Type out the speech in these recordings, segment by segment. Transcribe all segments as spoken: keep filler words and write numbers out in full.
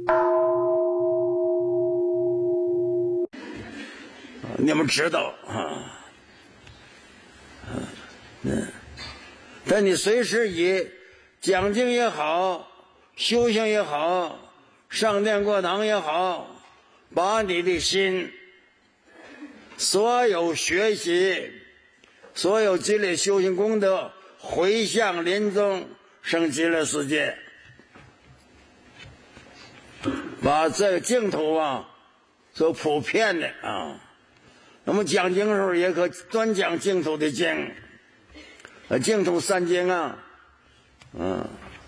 你们知道啊？嗯，但你随时以讲经也好，修行也好，上殿过堂也好，把你的心，所有学习，所有积累修行功德，回向临终生极乐世界，把这个净土啊所普遍的啊。那么讲经的时候也可专讲净土的经，呃，净土三经啊，嗯，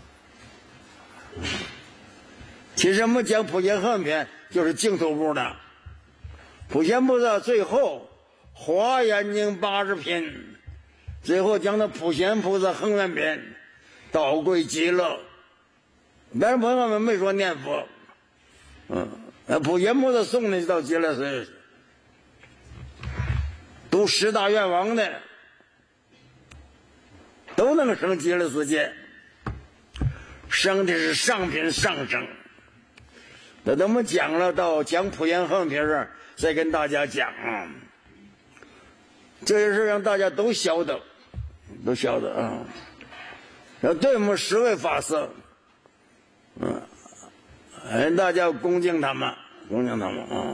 其实我们讲普贤行篇就是净土部的，普贤菩萨最后华严经八十品，最后讲的普贤菩萨行愿篇，道归极乐。但是朋友们没说念佛，嗯，普贤菩萨送的到极乐世界。读十大愿王的都能升极乐世界，升的是上品上升。那等我们讲了到讲普贤行篇上再跟大家讲啊，这些事让大家都晓得，都晓得啊。然后对我们十位法师，嗯，哎，大家恭敬他们，恭敬他们啊。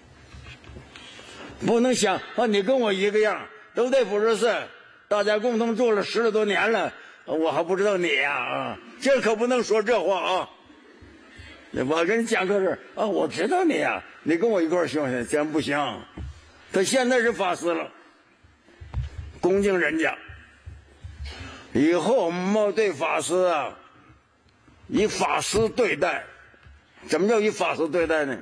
不能想啊，你跟我一个样，都在普陀寺，大家共同住了十来多年了，我还不知道你呀 啊, 啊！这可不能说这话啊！我跟你讲个事啊，我知道你呀、啊，你跟我一块儿行不行？真不行。他现在是法师了，恭敬人家。以后我们对法师啊，以法师对待。什么叫以法师对待呢？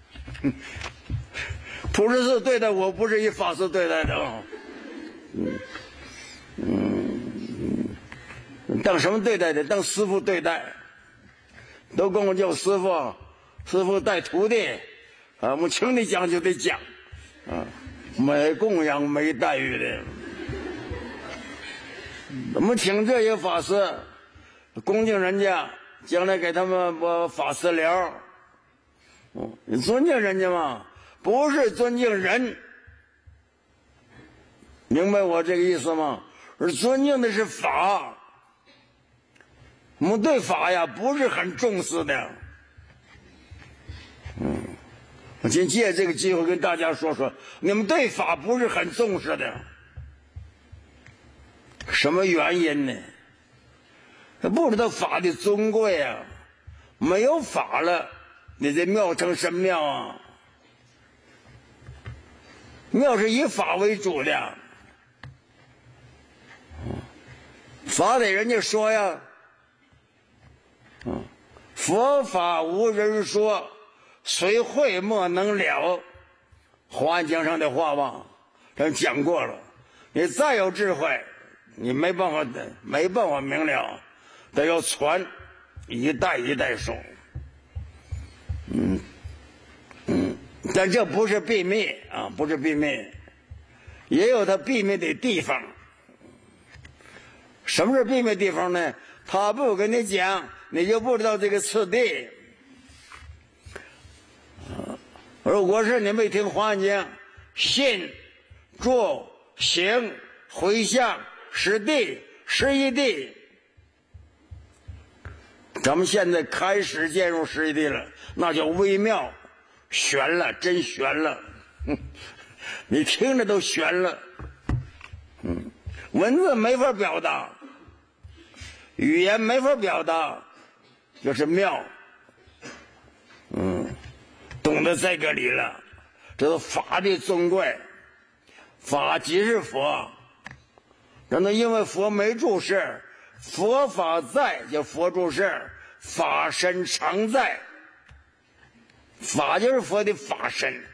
普陀寺对待我不是以法师对待的啊，嗯嗯，当什么对待的？当师父对待，都跟我叫师父，师父带徒弟啊，我们请你讲就得讲啊，没供养没待遇的。我们请这些法师，恭敬人家，将来给他们把法师疗，嗯，你尊敬人家嘛。不是尊敬人，明白我这个意思吗？而尊敬的是法，我们对法呀不是很重视的。嗯，我今天借这个机会跟大家说说，你们对法不是很重视的，什么原因呢？不知道法的尊贵啊，没有法了，你这庙成什么庙啊？庙是以法为主的，法得人家说呀，佛法无人说，虽会莫能了。华严经上的话吧，咱讲过了。你再有智慧，你没办法的，没办法明了，得要传，一代一代说。嗯嗯。但这不是秘密啊，不是秘密，也有它秘密的地方。什么是秘密地方呢？他不跟你讲，你就不知道这个次第。如果是你没听华严经，信、住、行、回向、十地、十一地，咱们现在开始进入十一地了，那叫微妙。悬了，真悬了，你听着都悬了。嗯，文字没法表达，语言没法表达，就是妙。嗯，懂得这个理了，这是法的尊贵，法即是佛。然后因为佛没住世，佛法在，叫佛住世，法身常在。法就是佛的法身。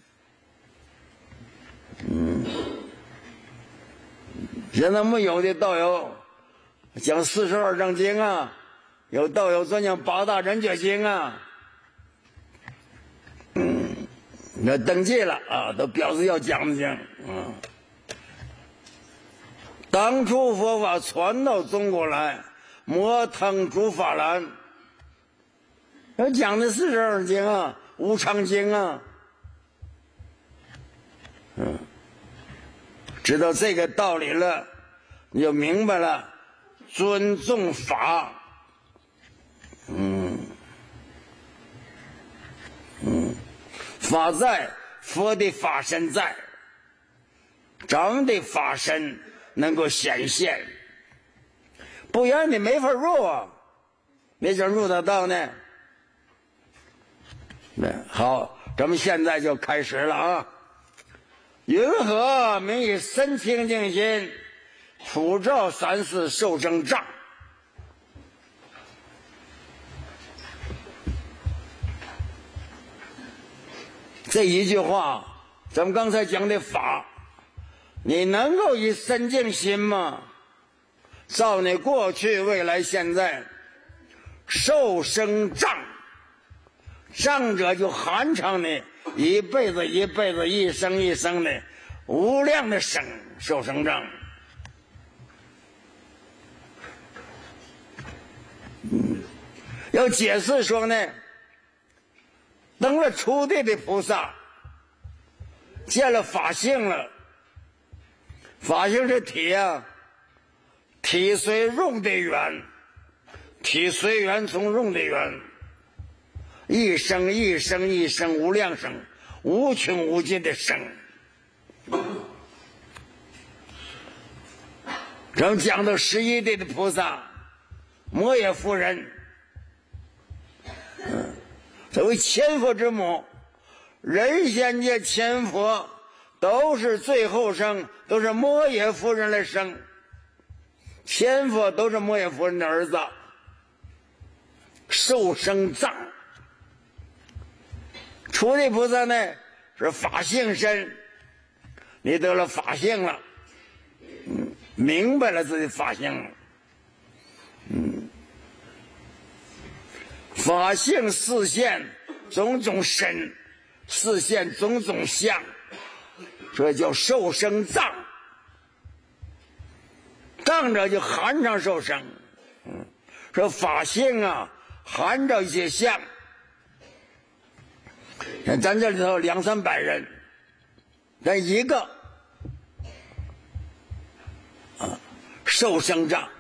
嗯，现在我们有的道友讲四十二章经啊，有道友专讲八大人觉经啊，嗯，那登记了啊，都表示要讲的经啊。当初佛法传到中国来，摩腾诸法兰， 要讲的是这种经啊，无常经啊。嗯，知道这个道理了，你就明白了，尊重法。嗯嗯，法在，佛的法身在，咱们的法身能够显现，不然你没法入啊，没准入得到呢。好，咱们现在就开始了啊。云何名以身清净心，普照三世受生障？这一句话，咱们刚才讲的法，你能够以身净心吗？照你过去、未来、现在，受生障，障者就含藏你一辈子、一辈子、一生一生的无量的生受生障。嗯，要解释说呢，等了初地的菩萨见了法性了，法性是体啊，体随用的缘，体随缘从用的缘，一生一生一生无量生，无穷无尽的生。咱们讲到十一地的菩萨，摩耶夫人，嗯，作为千佛之母，人间界千佛都是最后生，都是摩耶夫人来生，千佛都是摩耶夫人的儿子，受生障。初地菩萨呢是法性身，你得了法性了，嗯，明白了自己法性了，嗯，法性示现种种身，示现种种相，这叫受生障。障着就含上受生，嗯，说法性啊含着一些相。咱这里头两三百人，但一个啊受生障。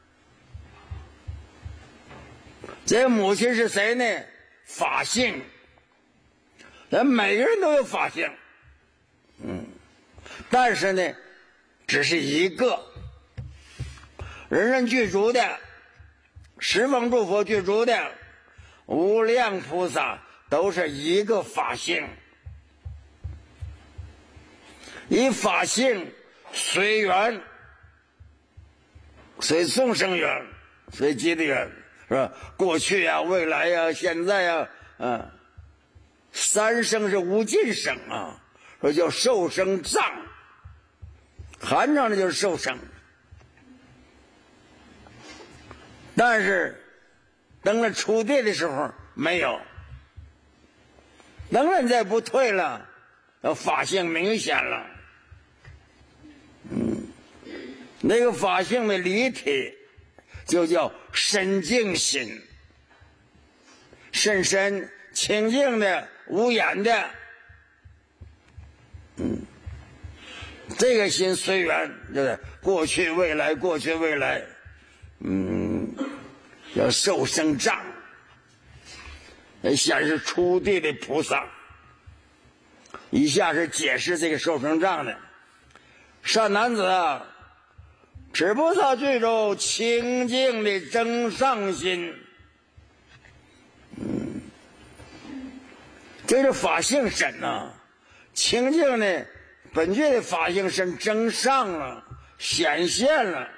这母亲是谁呢？法性。咱每个人都有法性，嗯，但是呢，只是一个人人具足的，十方诸佛具足的，无量菩萨都是一个法性，以法性随缘，随众生缘，随机的缘，是吧？过去啊，未来啊，现在啊，嗯，三生是无尽生啊，说叫受生障，含上的就是受生。但是等了初地的时候没有，等人再不退了，法性明显了，嗯，那个法性的离体就叫身净心，甚深清净的无眼的，嗯，这个心随缘，就是过去未来，过去未来，嗯，要受生障，显示初地的菩萨。以下是解释这个受生障的。善男子啊，持菩萨具足清净的真上心，嗯，这是法性身呐、啊，清净的本具的法性身真上了，显现了，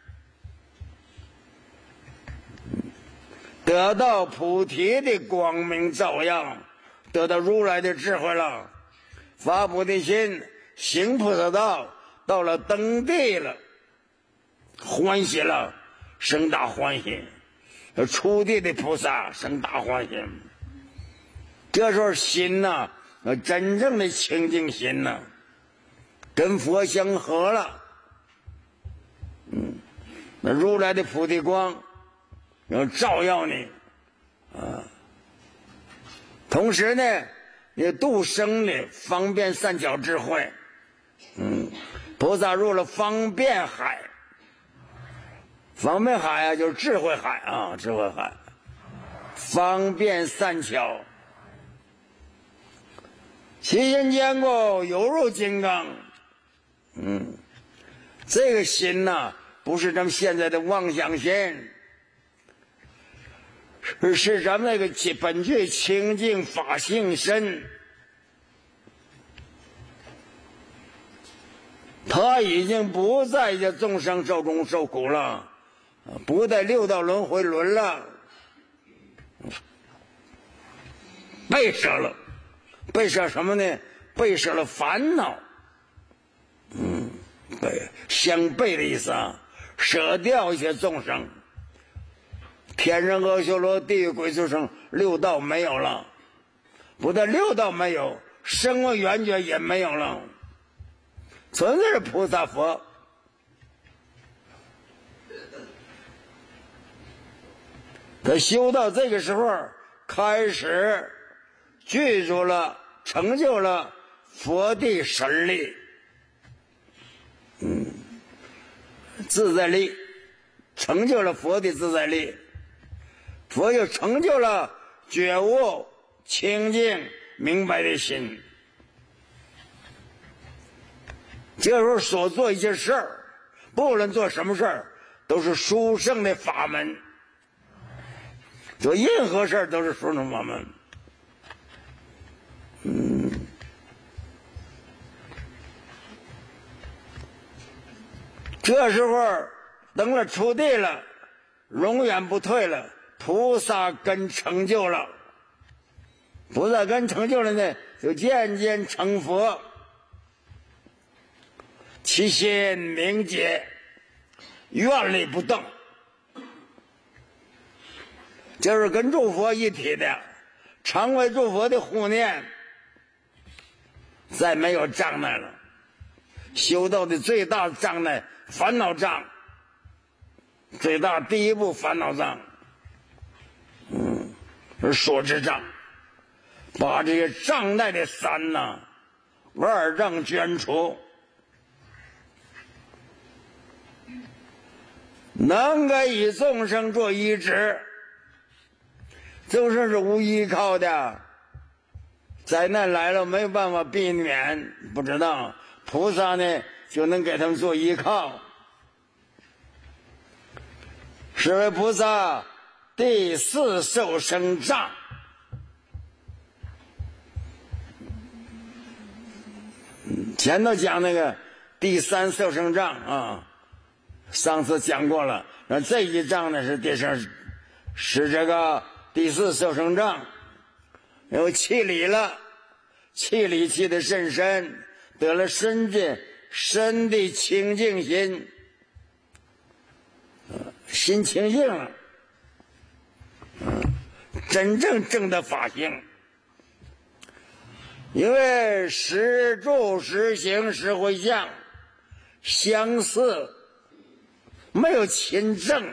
得到菩提的光明照耀，得到如来的智慧了，发菩提心，行菩萨道，到了登地了，欢喜了，生大欢喜。初地的菩萨生大欢喜，这时候心呐、啊，真正的清净心呐、啊，跟佛相合了。嗯，那如来的菩提光要照耀你啊， 同时呢，也度生的方便善巧智慧。嗯，菩萨入了方便海，方便海啊，就是智慧海啊，智慧海，方便善巧，其心坚固，犹如金刚。嗯，这个心呐、啊，不是咱们现在的妄想心，是是咱们那个本具清净法性身。他已经不在这众生受中受苦了，不在六道轮回轮了，背舍了，背舍什么呢？背舍了烦恼。嗯，背相背的意思啊，舍掉一些众生，天人阿修罗地狱鬼畜生六道没有了，不但六道没有，声闻缘觉也没有了。纯粹是菩萨佛。他修到这个时候，开始具足了，成就了佛地神力，嗯，自在力，成就了佛地自在力，佛就成就了觉悟、清净、明白的心。这时候所做一些事儿，不论做什么事儿，都是殊胜的法门。做任何事儿都是殊胜法门。嗯，这时候等了出地了，永远不退了，菩萨根成就了。菩萨根成就了呢，就渐渐成佛。其心明洁，愿力不动，就是跟诸佛一体的，常为诸佛的护念，再没有障碍了。修道的最大障碍，烦恼障，最大第一步烦恼障，嗯，是所知障，把这些障碍的三呐，二障捐除。能给以众生做依止，众生是无依靠的，灾难来了没有办法避免，不知道菩萨呢就能给他们做依靠。是为菩萨第四受生障。前头讲那个第三受生障啊，上次讲过了，那这一章呢是第三，是这个第四受生障，有气理了，气理气的甚深，得了身的身的清净心，心清净了，真正正的法性。因为时住时行时回向相似，没有亲证，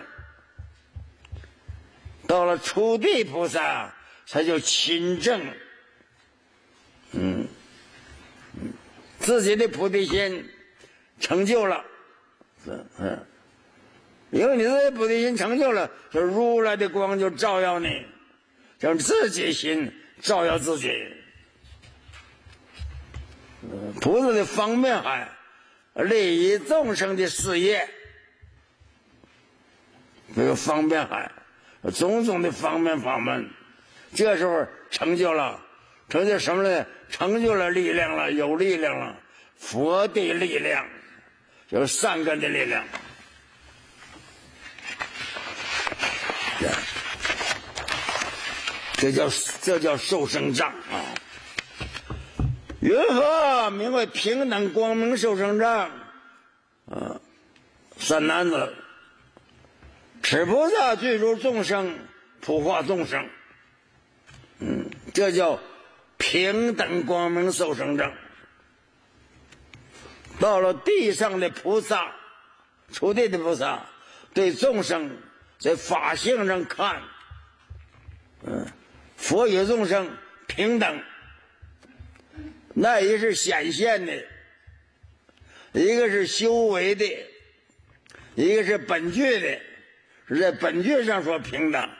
到了初地菩萨才就亲证。嗯，自己的菩提心成就了，嗯，因为你自己菩提心成就了，就如来的光就照耀你，让自己心照耀自己。菩萨的方便海，利益众生的事业，这个方便海，种种的方便法门，这时候成就了，成就什么呢？成就了力量了，有力量了，佛的力量，就是善根的力量。这叫这叫受生障啊。云何名为平等光明受生障？啊，三男子，持菩萨具足众生，普化众生。嗯，这叫平等光明受生障。到了地上的菩萨，初地的菩萨，对众生在法性上看，嗯，佛与众生平等，那也是显现的，一个是修为的，一个是本具的，是在本具上说平等。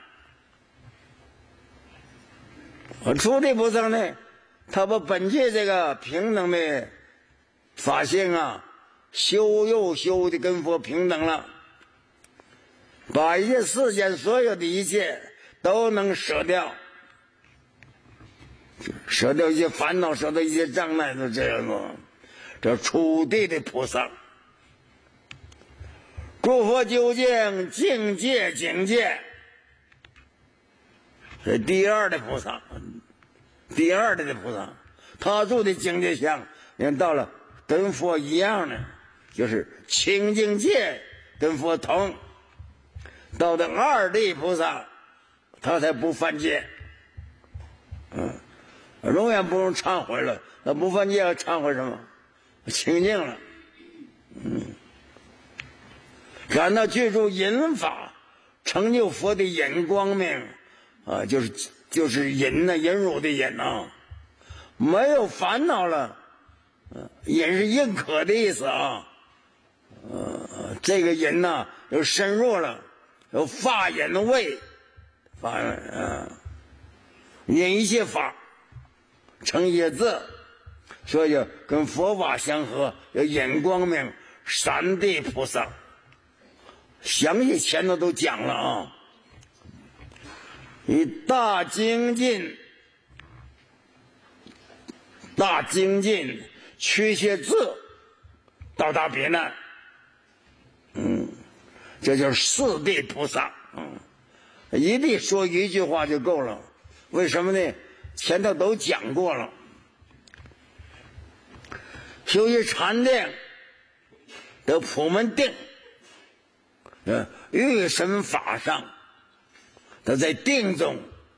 初地菩萨呢，他把本具这个平等的法性啊，修又修的跟佛平等了，把一切世间所有的一切都能舍掉，舍掉一些烦恼，舍掉一些障碍，都这样子。这初地的菩萨，诸佛究竟境界境界，是第二的菩萨，第二的菩萨，他住的境界相，人到了跟佛一样的，就是清净界跟佛同。到了二地菩萨，他才不犯戒，嗯，永远不用忏悔了。那不犯戒要忏悔什么？清净了，嗯，感到具足隐法，成就佛的隐光明啊，就是就是隐呢，隐辱的隐啊，没有烦恼了，隐是认可的意思啊，呃，这个隐呢又深入了，有法隐的位，法啊，隐一切法，成一些字。所以跟佛法相合，有隐光明三地菩萨，详细前头都讲了啊。以大精进，大精进驱邪字，到达彼岸，嗯，这就是四地菩萨，嗯，一地说一句话就够了。为什么呢？前头都讲过了。修习禅定的普门定，呃，欲身法上，他在定中，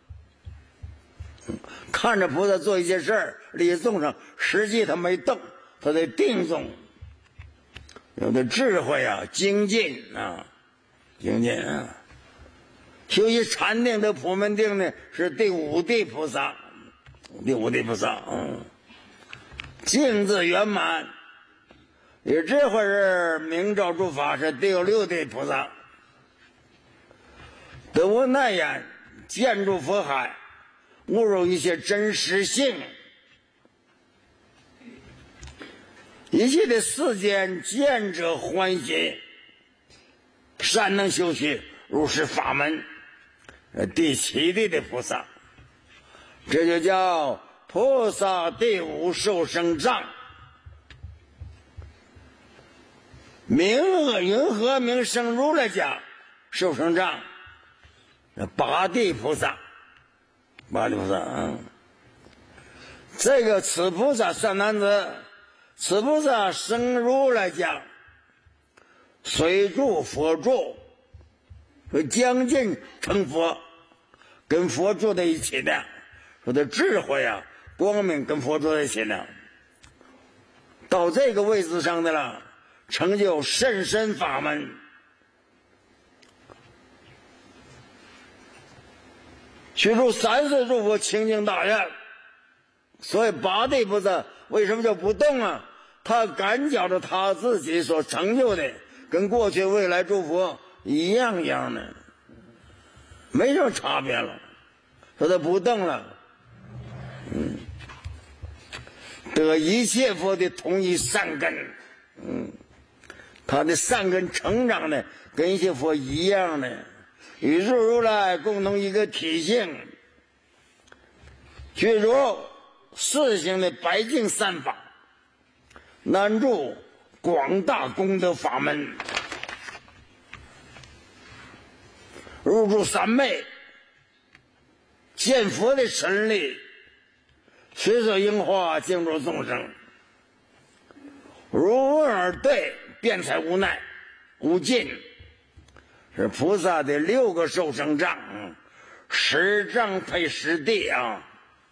看着菩萨做一些事儿，利益众生，实际他没动，他在定中，有的智慧啊，精进啊，精进啊。修习禅定的普门定呢，是第五地菩萨，第五地菩萨，嗯。净字圆满，也这会儿明照诸法是第六地菩萨，得无耐眼，见诸佛海，悟入一切真实性，一切的世间见者欢喜，善能修习如是法门，第七地的菩萨，这就叫菩萨第五受生藏，名云何名圣如来讲受生藏，八地菩萨，八地菩萨啊，这个此菩萨善男子，此菩萨生如来讲，随住佛住，将近成佛，跟佛住在一起的，说的智慧啊。光明跟佛住在一起呢，到这个位置上的了，成就甚深法门。去除三世诸佛清净大愿，所以八地菩萨为什么就不动啊？他感觉着他自己所成就的，跟过去未来诸佛一样一样的，没什么差别了，说他不动了。嗯，得一切佛的同一善根，嗯，他的善根成长的跟一切佛一样的，宇宙如来共同一个体性，具如四行的白净善法，难住广大功德法门，入住三昧，见佛的神力，随色樱花敬助众生，如问而对，辩才无奈无尽，是菩萨的六个受生藏，十藏配十地啊。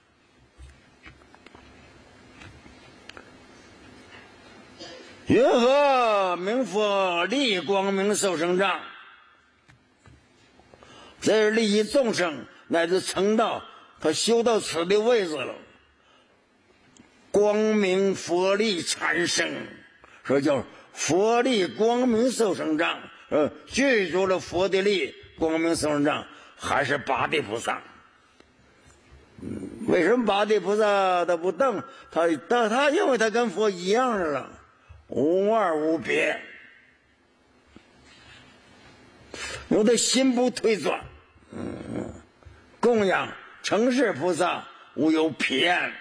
云何名佛利光明受生藏？这是利益众生乃至成道他修到此的位置了，光明佛力产生，说叫佛力光明受生藏，呃，具足了佛的力，光明受生藏，还是八地菩萨。嗯，为什么八地菩萨他不动？他他他因为他跟佛一样的了，无二无别，因为他心不退转。嗯，供养成事菩萨无有偏，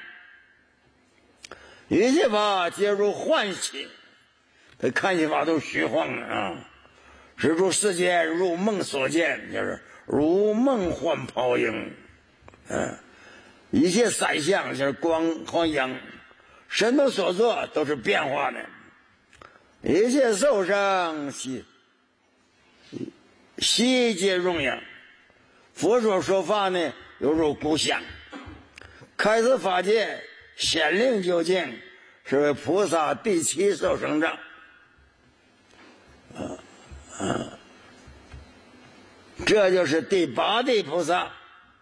一切法皆如幻喜。他看些法都是虚幻的啊，是如世间如梦所见，就是如梦幻泡影。嗯、啊，一切散相就是光和影，神的所作都是变化的，一切受生悉悉皆容影。佛所说法呢，犹如故乡，开示法界，显令究竟，是为菩萨第七受生藏。啊啊，这就是第八地菩萨，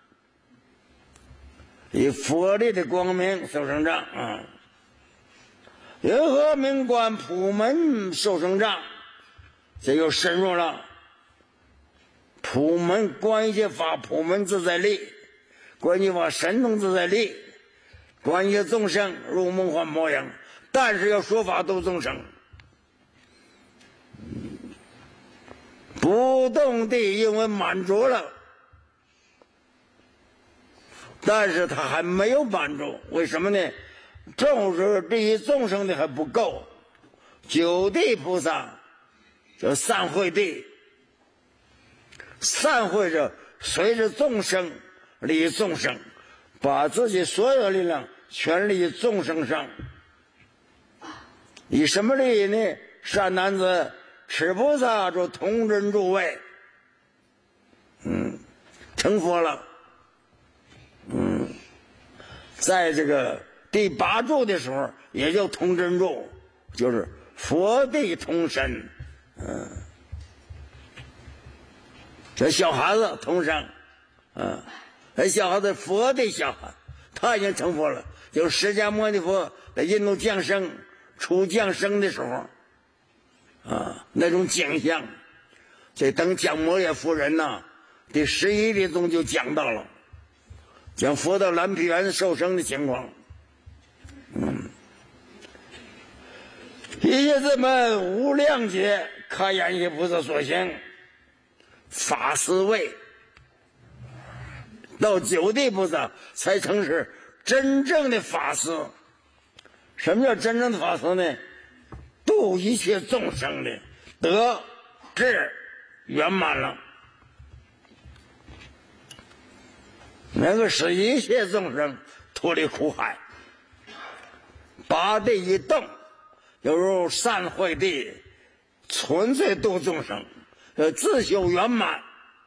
以佛力的光明受生藏啊。银河明观普门受生藏，这就深入了。普门观一切法，普门自在力，观一切法神通自在力，观一切众生如梦幻泡影，但是要说法度众生，不动地因为满足了，但是他还没有满足，为什么呢？众生对于众生的还不够。九地菩萨叫散会地，散会着随着众生利众生，把自己所有力量全力于众生上。以什么利益呢？善男子，持菩萨就同真诸位，嗯，成佛了。嗯，在这个第八住的时候，也叫同真住，就是佛地同身。嗯，这小孩子同生，嗯，这小孩子佛的小孩，他已经成佛了。就是释迦牟尼佛在印度降生、出降生的时候，啊，那种景象，这等讲摩耶夫人呐，第十一例中就讲到了，讲佛到蓝毗园受生的情况。嗯，一切之门无量劫，开眼一切菩萨所行，法师位，到九地菩萨才成是真正的法师。什么叫真正的法师呢？度一切众生的德智圆满了，能够使一切众生脱离苦海。八地一动，犹如善会地，纯粹度众生，呃，自修圆满。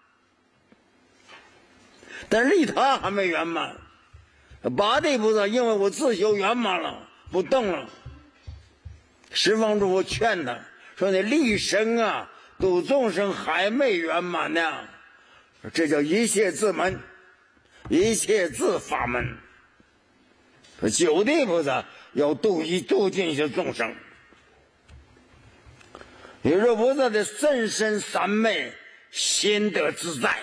但利他还没圆满。八地菩萨因为我自修圆满了，不动了。十方诸佛劝他说：“你立身啊，度众生还没圆满呢。”这叫一切自门，一切自法门。九地菩萨要度一度尽一些众生。也就是菩萨的甚深三昧，心得自在。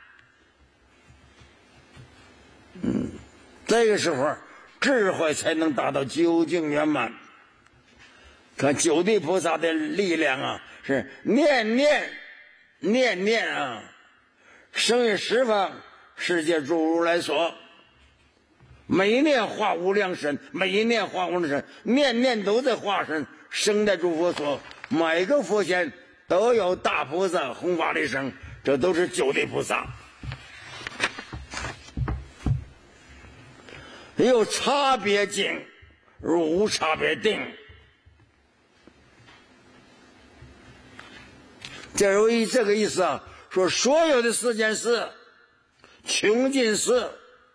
嗯，这个时候智慧才能达到究竟圆满。看九地菩萨的力量啊，是念念念念啊，生于十方世界诸如来所，每一念化无量身，每一念化无量身，念念都在化身，生在诸佛所。每个佛仙都有大菩萨弘法利生，这都是九地菩萨。有差别境，如无差别定。这有一这个意思啊，说所有的世间事，穷尽事，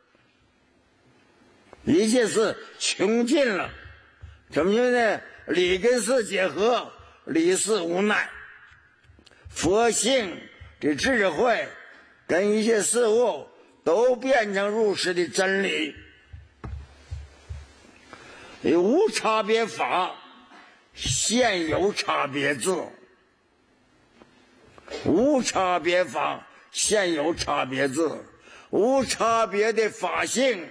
一切事穷尽了，怎么说呢？理跟事结合，理事无奈，佛性的智慧跟一切事物都变成如实的真理。无差别法现有差别字，无差别法现有差别字，无差别的法性，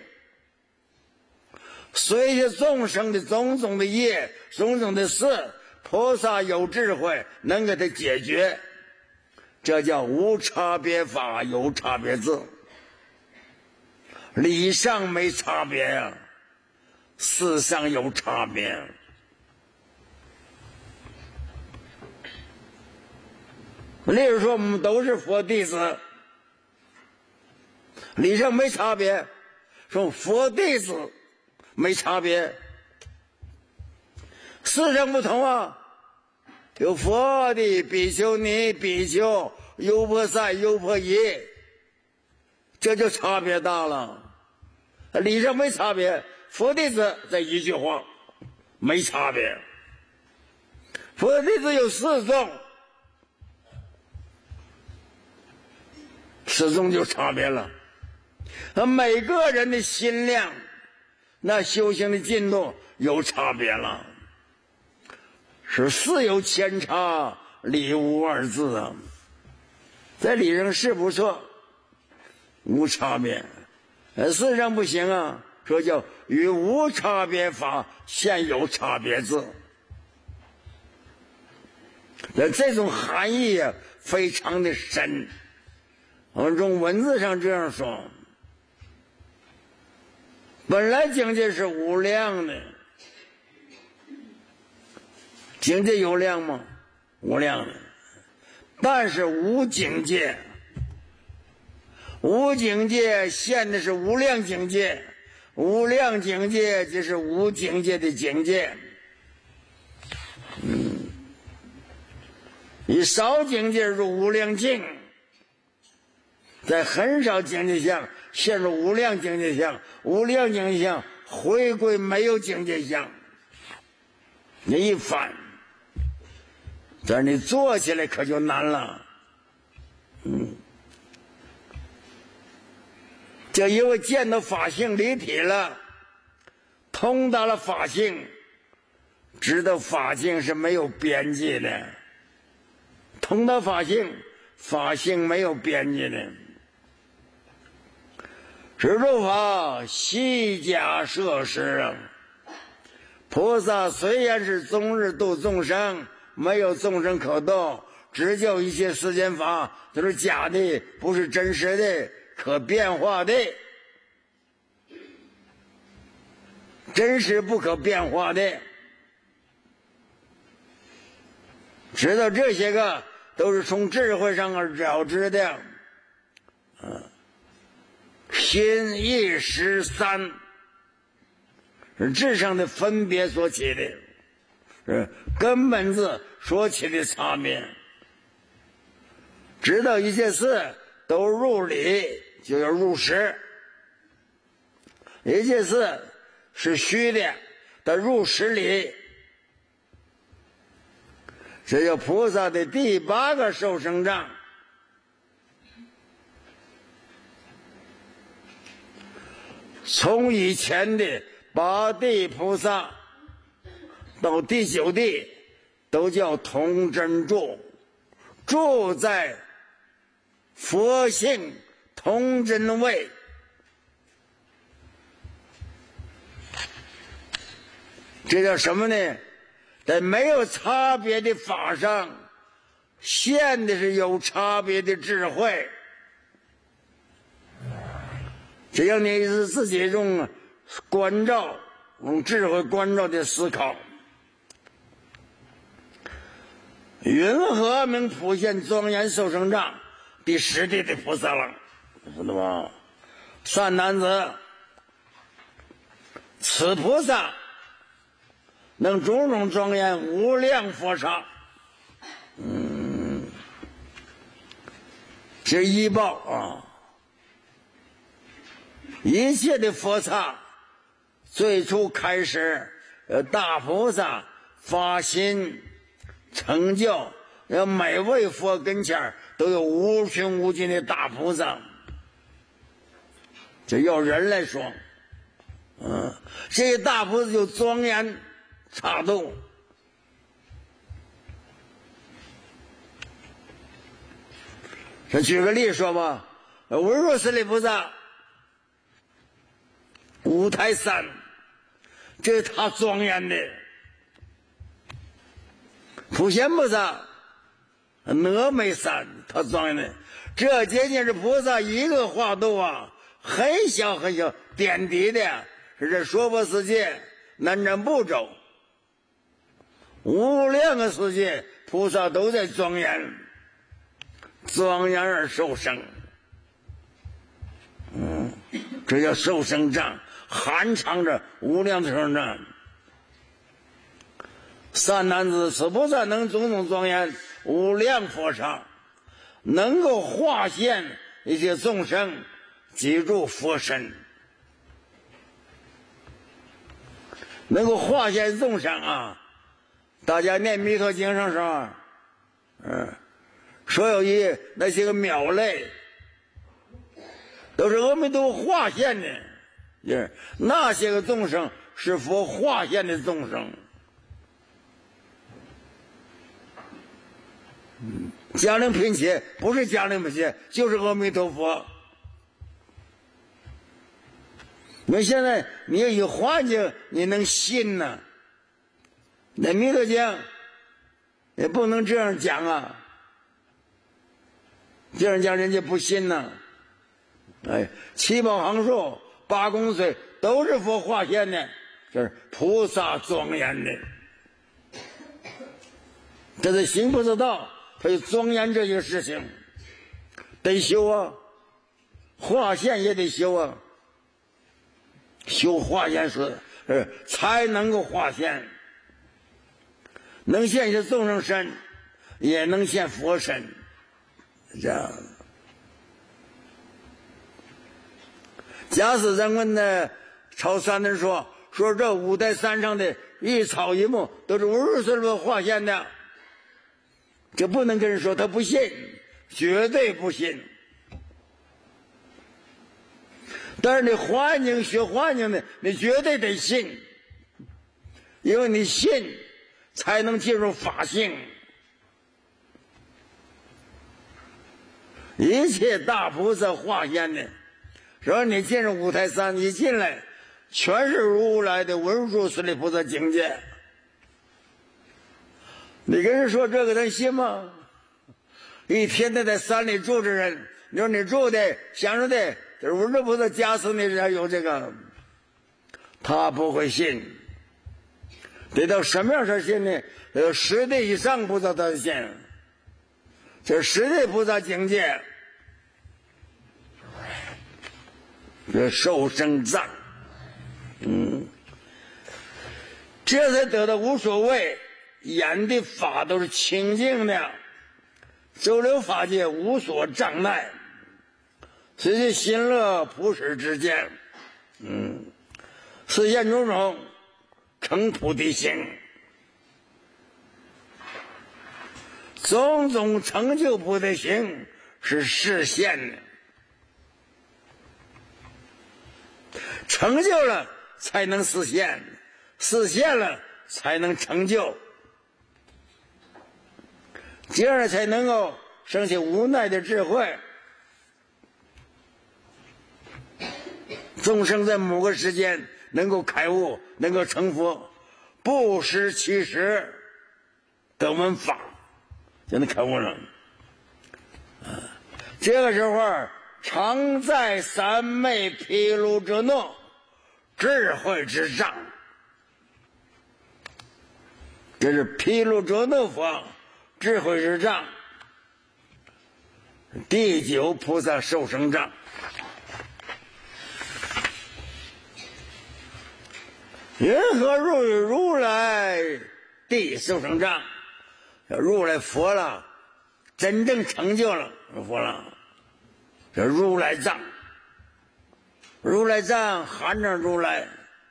随着众生的种种的业、种种的事，菩萨有智慧能给他解决，这叫无差别法有差别字。理上没差别呀、啊，事上有差别。例如说我们都是佛弟子，理上没差别，说佛弟子没差别，事上不同啊，有佛的比丘尼、比丘、优婆塞、优婆夷，这就差别大了。理上没差别，佛弟子这一句话没差别。佛弟子有四众，四众就差别了。每个人的心量，那修行的进度有差别了，是事有千差，理无二字啊。在理上是不错，无差别。事上不行啊，说叫与无差别法现有差别字。那这种含义啊，非常的深。我们从文字上这样说，本来境界是无量的，境界有量吗？无量的，但是无境界。无境界现的是无量境界，无量境界就是无境界的境界。嗯，以少境界入无量境，在很少境界相陷入无量境界相，无量境界相回归没有境界相，你一反，但是你做起来可就难了。嗯。就因为见到法性离体了，通达了法性，知道法性是没有边际的，通达法性，法性没有边际的。执着法悉假设施啊！菩萨虽然是终日度众生，没有众生可度，只教一切世间法都是假的，不是真实的，可变化的，真实不可变化的。知道这些个都是从智慧上而了知的。啊，心意识三是智上的分别所起的，是根本字所起的差别。知道一切事都入理，就要入实。一切事是虚的，但入实理。这叫菩萨的第八个受生障。从以前的八地菩萨到第九地，都叫同真住，住在佛性同真位。这叫什么呢？在没有差别的法上现的是有差别的智慧。只要你是自己用关照，用智慧关照的思考，云何名普现庄严受生障？第十地的菩萨了，知道吧？善男子，此菩萨能种种庄严无量佛刹，嗯，是依报啊。一切的佛刹最初开始，呃，大菩萨发心成就，要每位佛跟前都有无穷无尽的大菩萨， 这要人来说，嗯，这些大菩萨就庄严插动。这举个例说吧，文殊师利菩萨五台山，这是他庄严的；普贤菩萨峨眉山，他庄严的。这仅仅是菩萨一个化度啊，很小很小点滴的，是这娑婆世界南瞻部洲无量个世界，菩萨都在庄严，庄严而受生。嗯，这叫受生藏，含藏着无量的生藏。三男子此菩萨能种种庄严无量佛刹，能够化现一些众生，记住佛身，能够化现众生啊！大家念弥陀经上说，嗯，说有一那些个妙类，都是阿弥陀佛化现的，就是那些个众生是佛化现的众生。嗯，江陵贫血不是江陵贫血，就是阿弥陀佛。那现在你有一环境，你能信呢？那弥陀经也不能这样讲啊，这样讲人家不信呢。哎，七宝行树、八公水都是佛化现的，这是菩萨庄严的。这是行菩萨道，他就庄严这些事情，得修啊，化现也得修啊，修化现是呃才能够化现，能现些众生身，也能现佛身，这样。假使人们呢，朝山的说说这五台山上的一草一木都是文殊师利化现的，这不能跟人说他不信，绝对不信。但是你环境学环境的，你绝对得信，因为你信才能进入法性。一切大菩萨化现的，说你进入五台山一进来，全是如来的文殊师利菩萨境界。你跟人说这个他信吗？一天天在山里住着人，你说你住的享受的这文殊菩萨加持你人有这个，他不会信。得到什么样才信呢？有十地以上菩萨才信，这十地菩萨境界，这受生藏，嗯，这才得到无所谓。演的法都是清净的，周流法界无所障碍，随着心乐普世之见，嗯，实现种种成菩提心，种种成就菩提心是实现的，成就了才能实现，实现了才能成就。这样才能够生起无奈的智慧。众生在某个时间能够开悟，能够成佛，不失其时得闻法，就能开悟了。啊，这个时候常在三昧毗卢遮那，智慧之障，这是毗卢遮那佛。智慧之障，第九菩萨受生障。云何入于如来地受生障？如来佛了，真正成就了佛了，这如来藏，如来藏含着如来，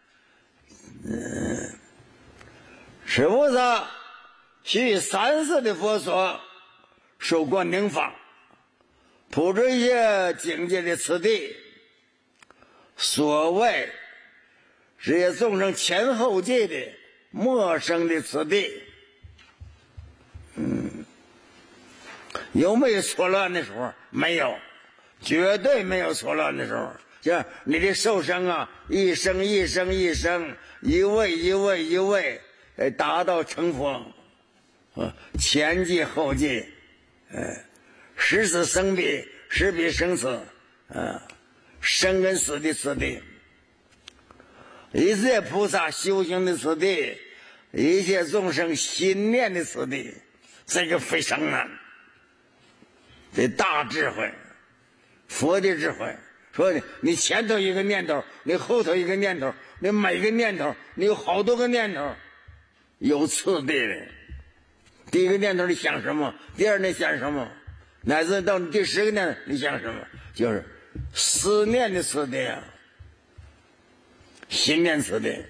嗯，是菩萨须三世的佛所受灌顶法，普知一切境界的次第， 所谓这些众生前后界的陌生的此地，嗯，有没有错乱的时候？没有，绝对没有错乱的时候。就是你的受生啊，一生一生一生，一位一位一位，呃，达到成佛，啊，前继后继，呃，生死生彼，死彼生死，啊，生跟死的此地，一切菩萨修行的此地，一切众生心念的此地，这个非常难，这大智慧，佛的智慧。说你你前头一个念头，你后头一个念头，你每个念头你有好多个念头，有次第的。第一个念头你想什么，第二你想什么，乃至到第十个念头你想什么，就是思念的次第啊，心念次第。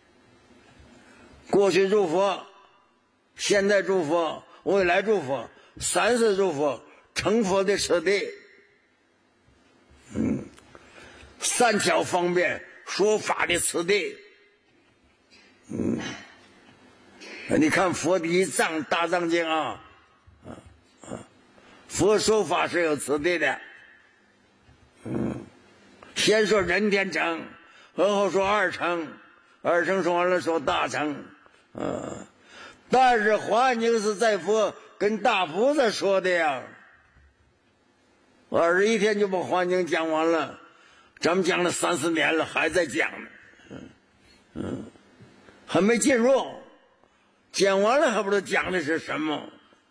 过去诸佛，现在诸佛，未来诸佛，三世诸佛，成佛的次第。嗯，善巧方便说法的次第。嗯，你看佛的一藏大藏经啊，啊啊，佛说法是有次第的。嗯，先说人天成，然后说二乘，二乘说完了说大乘。啊，但是华严经是在佛跟大菩萨说的呀。二十一天就把华严经讲完了，咱们讲了三四年了，还在讲呢，嗯嗯，还没进入，讲完了还不知道讲的是什么，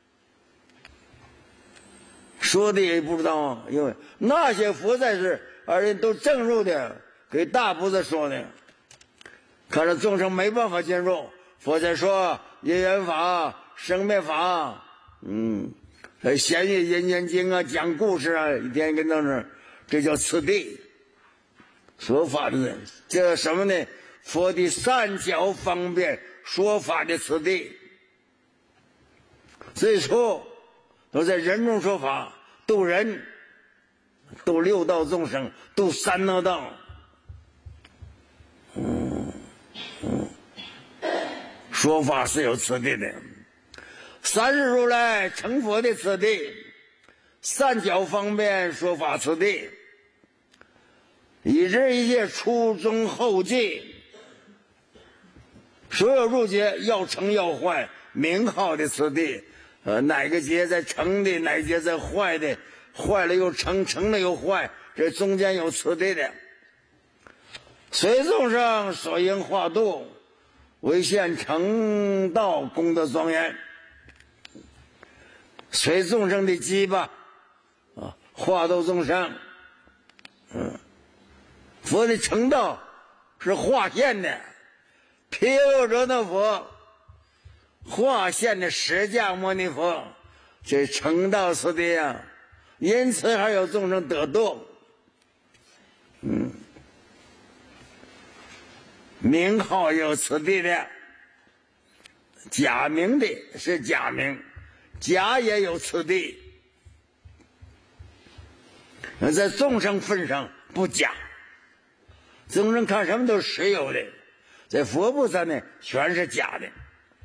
说的也不知道，因为那些佛在是二人都正入的，给大菩萨说的，看着众生没办法进入，佛在说因缘法、生灭法，嗯。闲语人间经啊，讲故事啊，一天跟到那儿，这叫次第。说法的人，这叫什么呢？佛的善巧方便说法的次第。最初都在人中说法，度人，度六道众生，度三恶道。嗯嗯，说法是有次第的。三世如来成佛的次第，善巧方便说法次第，以至一切初中后继，所有入劫要成要坏名号的次第，呃，哪个劫在成的，哪个劫在坏的，坏了又成，成了又坏，这中间有次第的。随众生所应化度，为现成道功德庄严。随众生的羁绊啊，化度众生。嗯，佛的成道是化现的，毗卢遮那佛化现的释迦牟尼佛，这成道次第啊，因此还有众生得度。嗯，名号有次第的，假名的是假名。假也有次第，在众生份上不假，众生看什么都是实有的，在佛菩萨呢全是假的。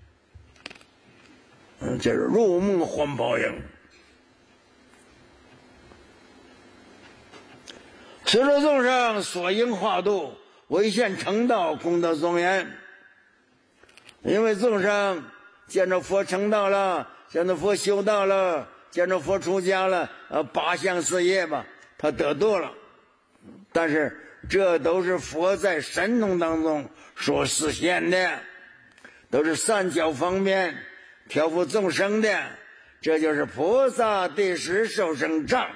嗯，这是入梦还报应。随着众生所应化度，为现成道功德庄严。因为众生见着佛成道了，见着佛修道了，见着佛出家了，呃，八相四业吧，他得度了。但是这都是佛在神通当中所实现的，都是善巧方便调伏众生的，这就是菩萨第十受生藏。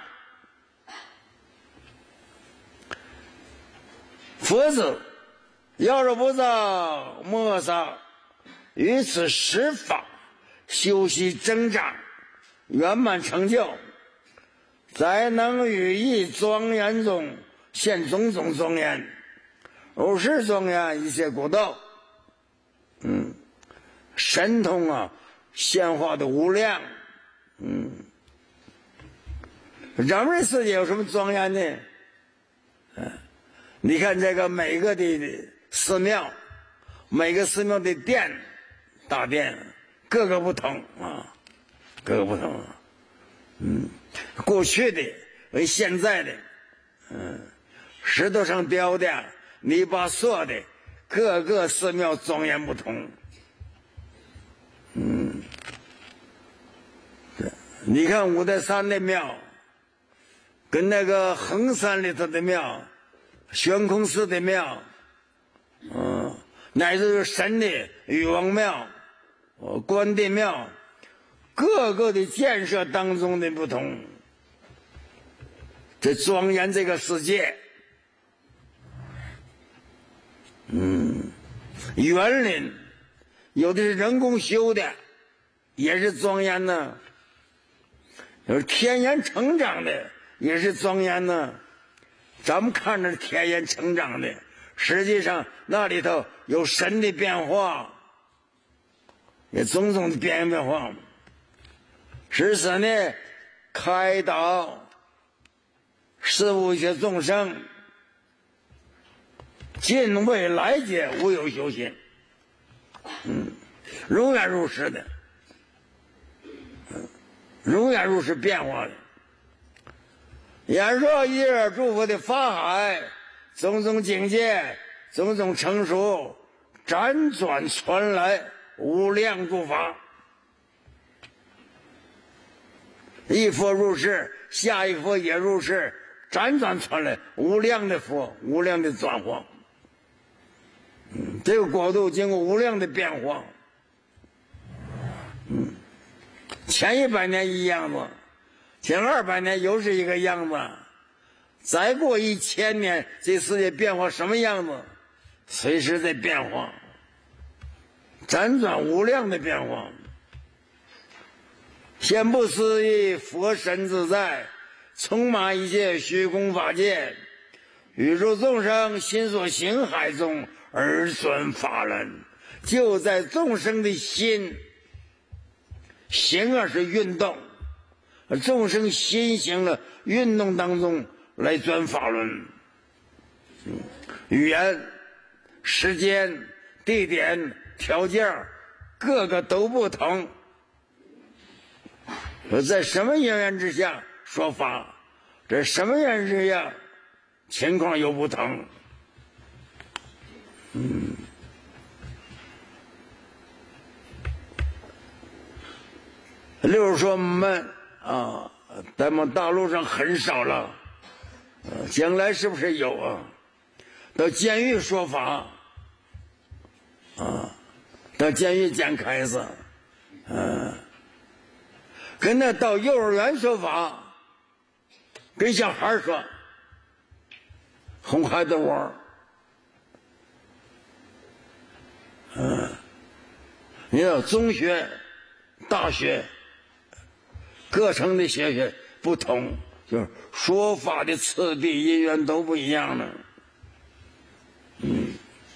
佛子要是菩萨摩萨于此十法修习增长圆满成就，才能于一庄严中现种种庄严，五十庄严一切果道。嗯，神通啊，显化的无量。嗯，咱们这世界有什么庄严呢？嗯， 你看这个每个的寺庙，每个寺庙的殿大殿各个不同啊，各个不同。嗯，过去的和现在的，嗯，石头上雕的、泥巴塑的，各个寺庙庄严不同。嗯，你看五台山的庙，跟那个衡山里头的庙、悬空寺的庙，嗯，乃至是神的禹王庙、关帝庙，各个的建设当中的不同，这庄严这个世界。嗯，园林有的是人工修的，也是庄严呢；有天然成长的，也是庄严呢。咱们看着天然成长的，实际上那里头有神的变化，有种种的变变化，使神呢开导事物一些众生，尽未来劫无有修行。嗯，永远如是的，嗯，永远如是变化的。演说一日诸佛的法海，种种境界，种种成熟，辗转传来无量诸法。一佛入世，下一佛也入世，辗转传来无量的佛，无量的转化。嗯，这个国度经过无量的变化。嗯，前一百年一样子，前二百年又是一个样子，再过一千年，这世界变化什么样子？随时在变化，辗转无量的变化。先不思议，佛身自在，充满一切虚空法界，宇宙众生心所行海中，而存法轮，就在众生的心。行啊是运动，众生心行了运动当中来转法轮。嗯，语言、时间、地点、条件各个都不同，在什么因缘之下说法，这什么因缘之下情况又不同。嗯，例如说我们啊，咱们大陆上很少了，呃，将来是不是有啊？到监狱说法，啊，到监狱讲开始，嗯、啊，跟那到幼儿园说法，跟小孩说，哄孩子玩，嗯、啊，你知道中学、大学。各城的学学不同，就是说法的次第因缘都不一样了。嗯，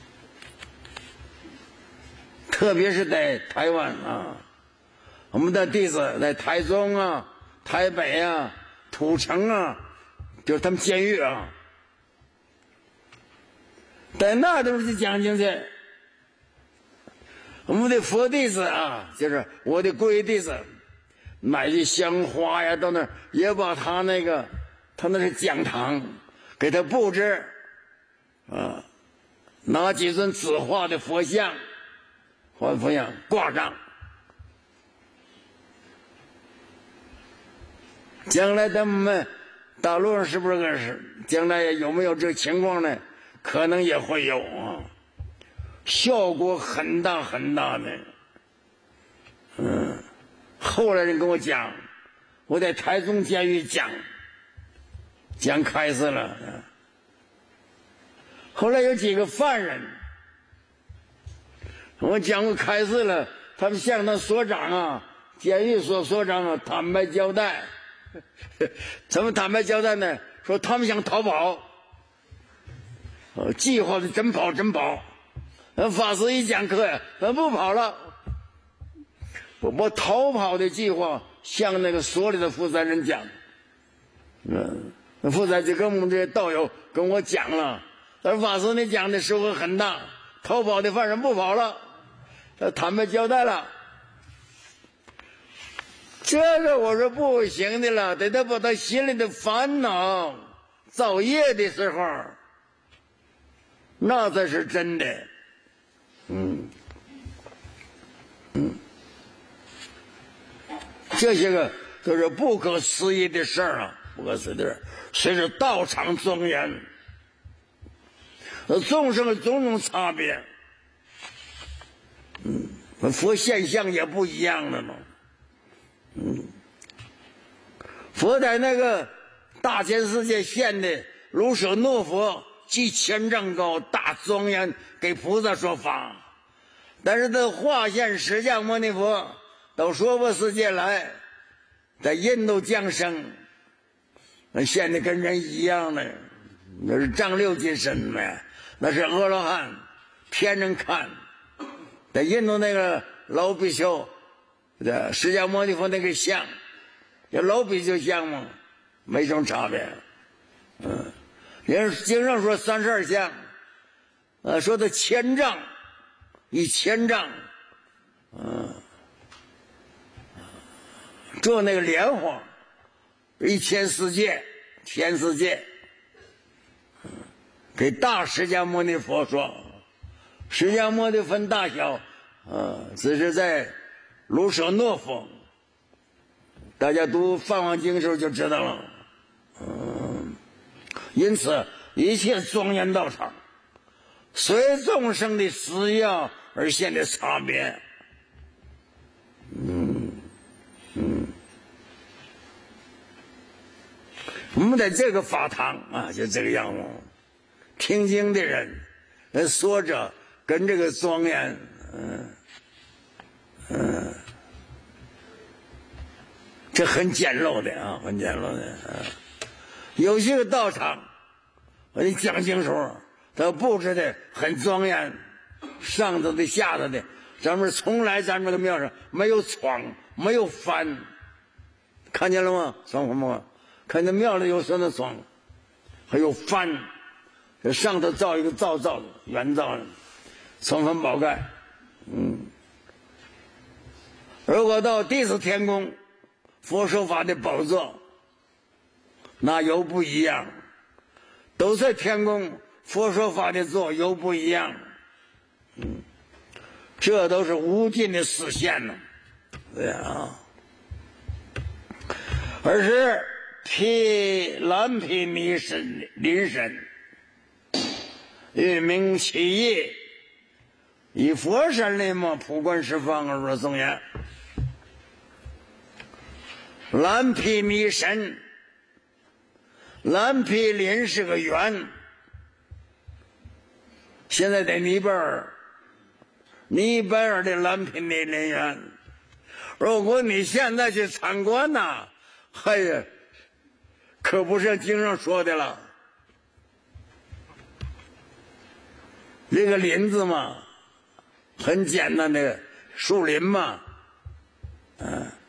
特别是在台湾啊，我们的弟子在台中啊、台北啊、土城啊，就是他们监狱啊，在那都是讲经去。我们的佛弟子啊，就是我的皈依弟子。买些香花呀，到那儿也把他那个，他那是讲堂，给他布置，啊，拿几尊纸画的佛像，画的佛像挂上。将来咱们大陆上是不是个是？将来有没有这情况呢？可能也会有啊，效果很大很大的，嗯。后来人跟我讲，我在台中监狱讲，讲开始了。后来有几个犯人，我讲过开始了，他们向他所长啊，监狱所所长啊坦白交代。怎么坦白交代呢？说他们想逃跑，呃，计划的真跑真跑。法师一讲课呀，咱不跑了。我我逃跑的计划向那个所里的负责人讲，嗯，负责就跟我们这些道友跟我讲了， 他说法师你讲的收获很大，逃跑的犯人不跑了，他坦白交代了。这个我说不行的了，得他把他心里的烦恼造业的时候，那才是真的。嗯嗯，这些个都是不可思议的事儿啊，不可思议的事儿。随着道场庄严，众生的种种差别，嗯，佛现象也不一样了嘛。嗯，佛在那个大千世界现的如舍诺佛，即千丈高，大庄严，给菩萨说法。但是他化现释迦牟尼佛到娑婆世界来，在印度降生，那现的跟人一样的，那是丈六金身呗，那是阿罗汉，天人看。在印度那个老比丘，对，释迦牟尼佛那个像，这老比丘像嘛，没什么差别。嗯，人经上说三十二相，呃，说的千丈，一千丈，嗯，做那个莲花，一千世界，千世界，给大释迦牟尼佛说，释迦牟尼分大小，呃，只是在卢舍诺佛，大家读《梵网经》的时候就知道了。嗯，因此一切庄严道场，随众生的需要而现的差别。嗯嗯，我们在这个法堂啊，就这个样子，听经的人，人说着跟这个庄严，嗯嗯，这很简陋的啊，很简陋的啊。有些个道场，我给你讲经时候，他布置的很庄严，上头的下头的，咱们从来咱们这个庙上没有床，没有幡，看见了吗？床吗？看见庙里有什么床，还有幡，这上头造一个造造的圆造的双幡宝盖。嗯，如果到第四天宫，佛说法的宝座，那又不一样。都在天宫，佛说法的座又不一样。嗯，这都是无尽的实现呢。对啊，而是披蓝披弥神林神，欲明其意，以佛身里嘛，普观十方而说颂言。蓝毗弥神，蓝毗林是个圆，现在在尼泊尔，尼泊尔的蓝毗弥林园，如果你现在去参观呐、啊，哎呀，可不是经上说的了。这个林子嘛，很简单的树林嘛，嗯、啊。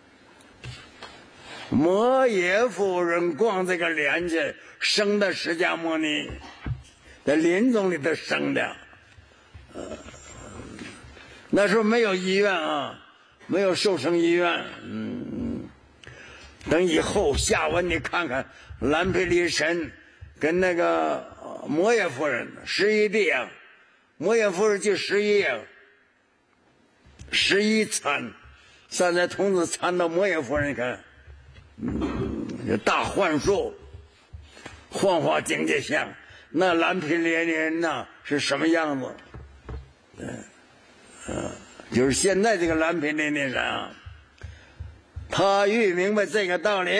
摩耶夫人逛这个莲去，生的释迦牟尼，在林中里头生的。呃，那时候没有医院啊，没有瘦身医院。嗯，等以后下文你看看蓝毗离神跟那个摩耶夫人十一弟啊，摩耶夫人就十一啊，十一参，三在童子参到摩耶夫人，你看。嗯，大幻术，幻化境界相，那蓝毗连人呐是什么样子？嗯，呃，就是现在这个蓝毗连人啊，他欲明白这个道理，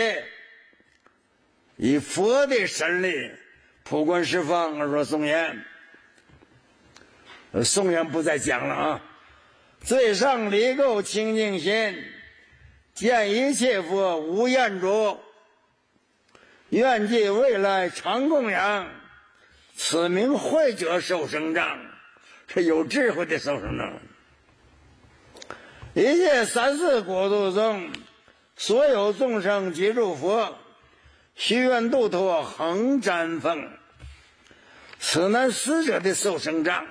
以佛的神力普观十方而说颂言。颂言不再讲了啊。最上离垢清净心，见一切佛无厌着，愿即未来常供养，此名慧者受生障，是有智慧的受生障。一切三世国度中，所有众生即入佛，须愿度脱恒瞻奉， 此乃死者的寿生账。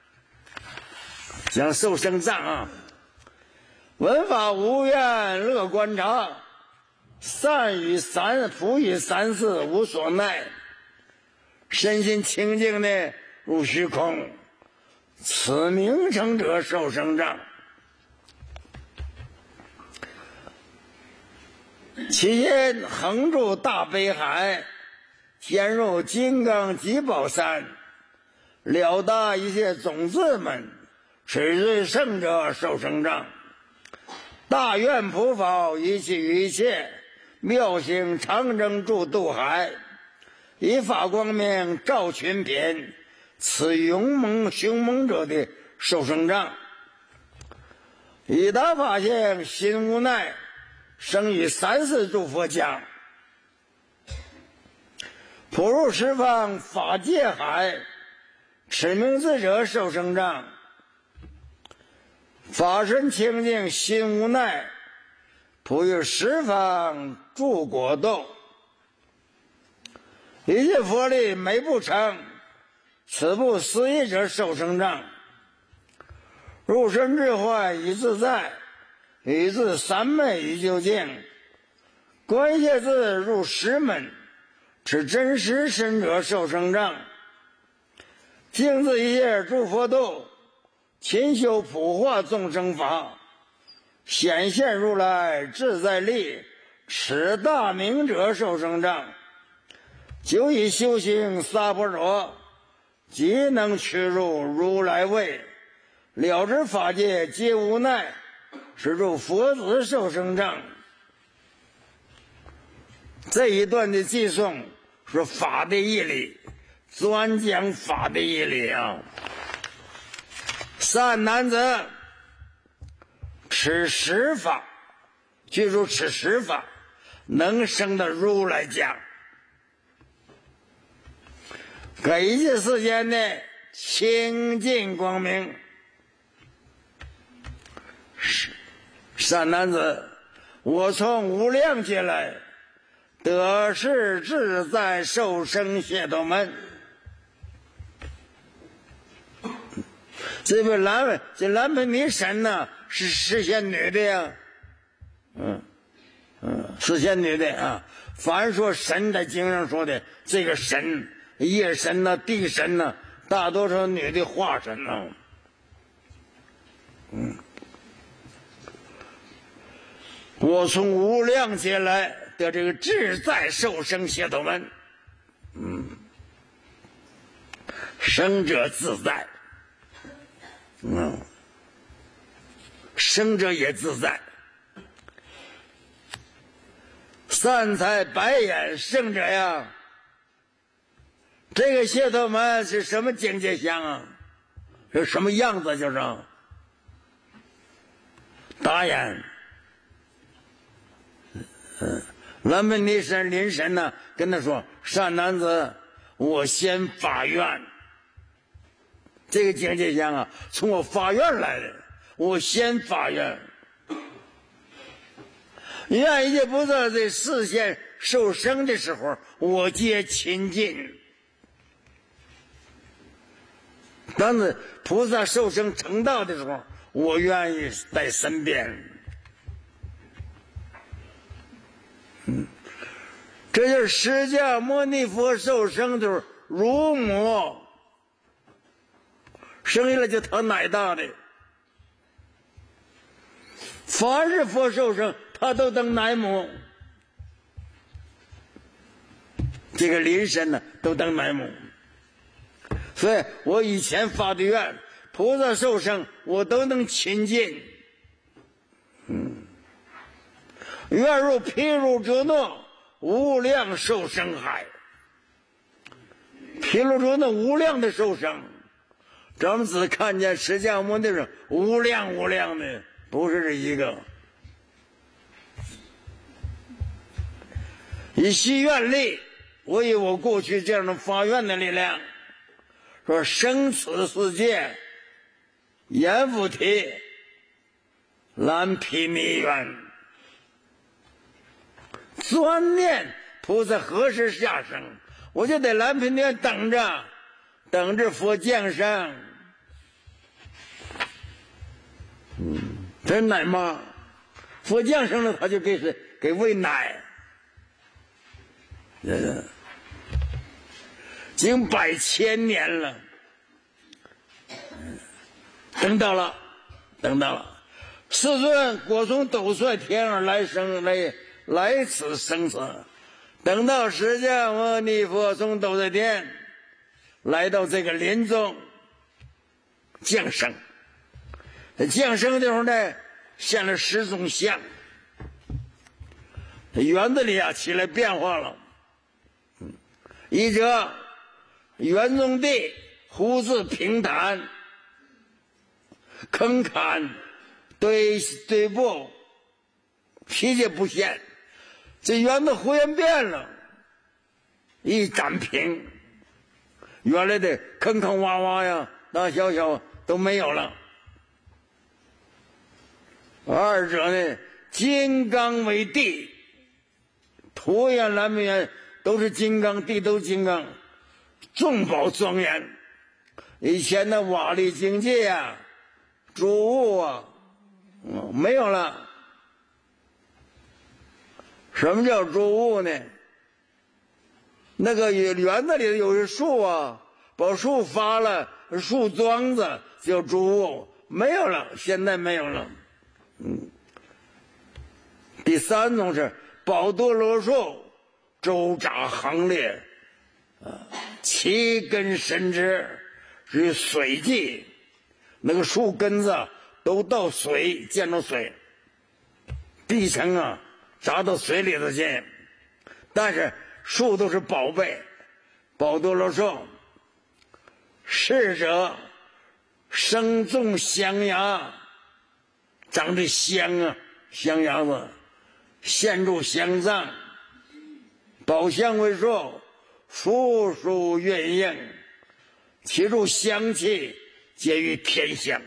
讲寿生账啊，闻法无怨乐观察，善于三富于三世无所奈，身心清净的入虚空，此名称者寿生账。其因横住大北海，潜入金刚极宝山，了达一切种子们，此最圣者寿生账。大愿普法一切于一切，妙行长征住渡海，以法光明照群品，此勇猛凶猛者的寿生账。以大法性心无奈，生于三世诸佛家，普入十方法界海，此名智者寿生账。法身清净心无奈，普于十方诸果豆，一切佛力美不成，此不思议者寿生账。入身智慧以自在，以自三昧以究竟，观一切字入十门，此真实身者寿生账。净自一切诸佛道，勤修普化众生法，显现如来自在力，此大明者寿生账。久以修行萨婆诃，即能趋入如来位，了知法界皆无奈，是入佛子寿生账。这一段的记诵是法的义理，专讲法的义理啊。善男子，此十法，记住此十法能生的如来家，给一切世间的清净光明。善男子，我从无量劫来，得是自在受生解脱门。这位蓝这蓝盆尼神呢，是是仙女的呀，嗯嗯，是仙女的啊。凡说神在经上说的，这个神，夜神呐、地神呐，大多数女的化身呐。嗯，我从无量劫来得这个自在受生解脱门，嗯，生者自在。嗯，生者也自在。三才白眼生者呀，这个解脱门是什么境界相啊？是什么样子？就是答言。嗯，蓝本尼神临神呢，跟他说：“善男子，我先发愿。”这个境界相啊，从我发愿来的。我先发愿，愿一切菩萨在视线受生的时候，我皆亲近。当是菩萨受生成道的时候，我愿意在身边。嗯，这就是释迦牟尼佛受生的时候，乳母生下来就他奶大的。凡是佛受生，他都当奶母。这个临神呢，都当奶母。所以我以前发的愿，菩萨受生，我都能亲近。嗯，愿入毗卢遮那无量受生海。毗卢遮那无量的受生，咱们只看见释迦牟尼是无量无量的，不是这一个。以希愿力，我以我过去这样的发愿的力量，说生此世界，阎浮提，蓝毗尼愿，专念菩萨何时下生，我就在蓝毗尼愿等着， 等着佛降生。嗯，这奶妈，佛降生了，他就给谁给喂奶。呃，经百千年了，等到了，等到了，世尊国从斗率天而来生来来此生死，等到释迦牟尼佛从斗率天来到这个林中降生，降生的时候呢，现了十种相，园子里啊起来变化了。一者园中地胡子平坦，坑坎堆堆布，脾气不现。这园子忽然变了，一展平，原来的坑坑洼洼呀，大小小都没有了。二者呢，金刚为地，土眼蓝眉眼都是金刚，地都金刚，众宝庄严。以前的瓦砾境界呀，诸物啊，嗯，没有了。什么叫诸物呢？那个园子里有些树啊，把树发了，树桩子叫诸物，没有了，现在没有了。嗯，第三种是宝多罗树，周匝行列，啊，其根深枝，是水际，那个树根子都到水，见到水，地层啊扎到水里头去。但是树都是宝贝，宝多罗树，逝者生种香芽，长着香啊，香芽子，现入香藏，宝香为树，树树月应，其中香气皆于天香。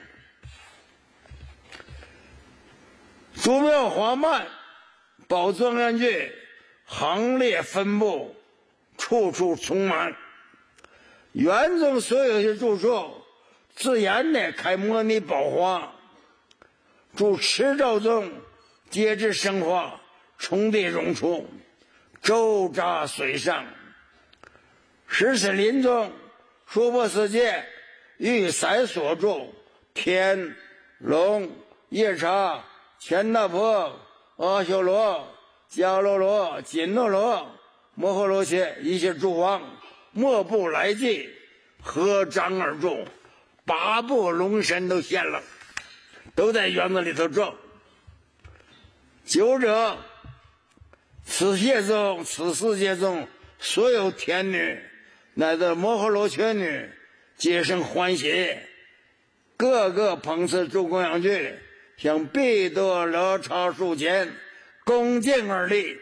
诸妙华曼，宝庄严具，行列分布，处处充满。园中所有的住处，自然的开摩尼宝花，住池沼中，皆至生花，重地涌出，周匝水上。十此林中，娑婆世界，玉塞所住，天龙夜叉乾那婆阿修罗迦罗罗紧那罗摩诃罗伽一切诸王，莫不来济，合掌而住，八部龙神都现了，都在园子里头转。九者，此界中此世界中所有天女乃至摩诃罗伽女，皆生欢喜，个个捧持诸供养具，向彼多罗刹树前恭敬而立。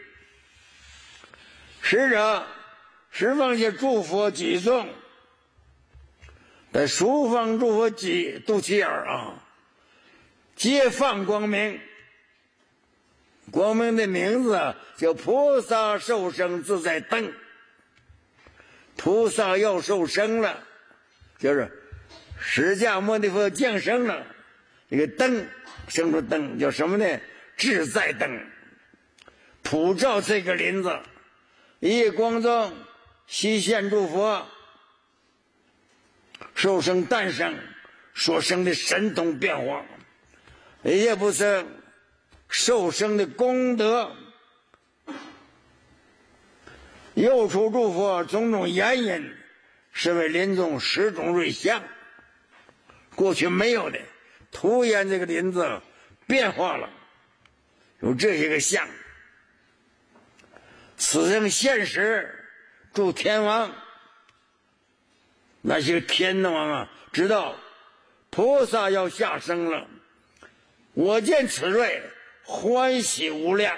使者十方界诸佛几众，在十方诸佛几肚脐眼啊，皆放光明。光明的名字叫菩萨受生自在灯。菩萨要受生了，就是释迦牟尼佛降生了，这个灯生出灯叫什么呢？自在灯，普照这个林子，一光中悉现诸佛，受生诞生所生的神通变化，也不是受生的功德，又出诸佛种种言引，是为林中十种瑞相，过去没有的，突然这个林子变化了，有这些个相。此生现实诸天王，那些天王啊，知道菩萨要下生了，我见此瑞，欢喜无量。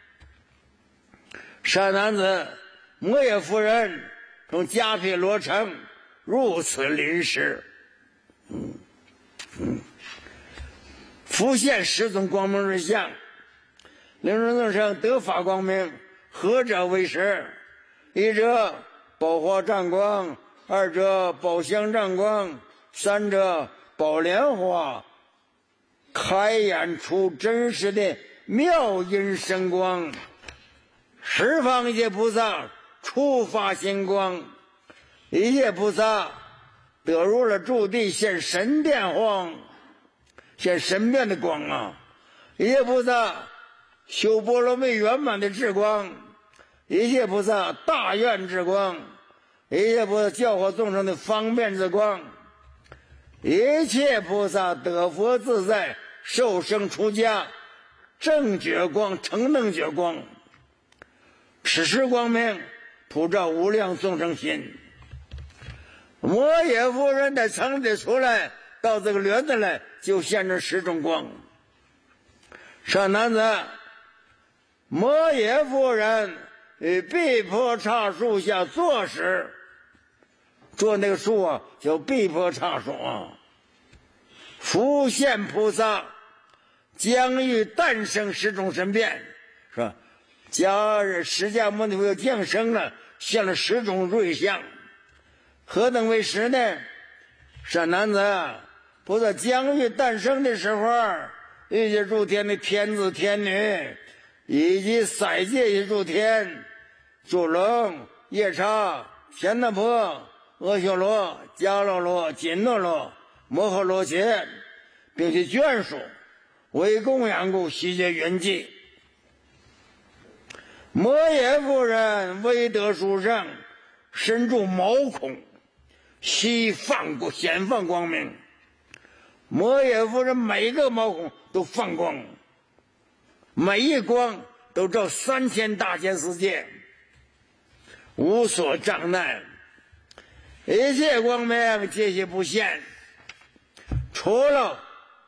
善男子，摩耶夫人从迦毗罗城入此林时，嗯嗯，浮现十种光明瑞相，灵中众生得法光明，何者为实？一者宝华湛光， 二者宝相丈光，三者宝莲花，开眼出真实的妙音神光，十方一切菩萨触发心光，一切菩萨得入了驻地，现神殿光，现神变的光啊！一切菩萨修波罗蜜圆满的智光，一切菩萨大愿之光，一切菩萨教化众生的方便之光，一切菩萨得佛自在，受生出家，正觉光，成等觉光，此时光明普照无量众生心。摩耶夫人在城里出来，到这个园子来，就现着十种光。善男子，摩耶夫人与毗婆刹树下坐时，坐那个树啊，叫毗婆刹树啊。复现菩萨将欲诞生十种神变，是吧？加释迦牟尼佛降生了，现了十种瑞相。何等为十呢？善男子，菩萨将欲诞生的时候，欲界诸天的天子天女，以及三界一诸天，诸龙、夜叉、天那婆、阿修罗、迦楼罗、紧那罗、摩诃罗伽，并其眷属，为供养故，悉皆圆寂。摩耶夫人威德殊胜，身住毛孔，悉放过显放光明。摩耶夫人每一个毛孔都放光，每一光都照三千大千世界，无所障碍，一切光明皆悉不现，除了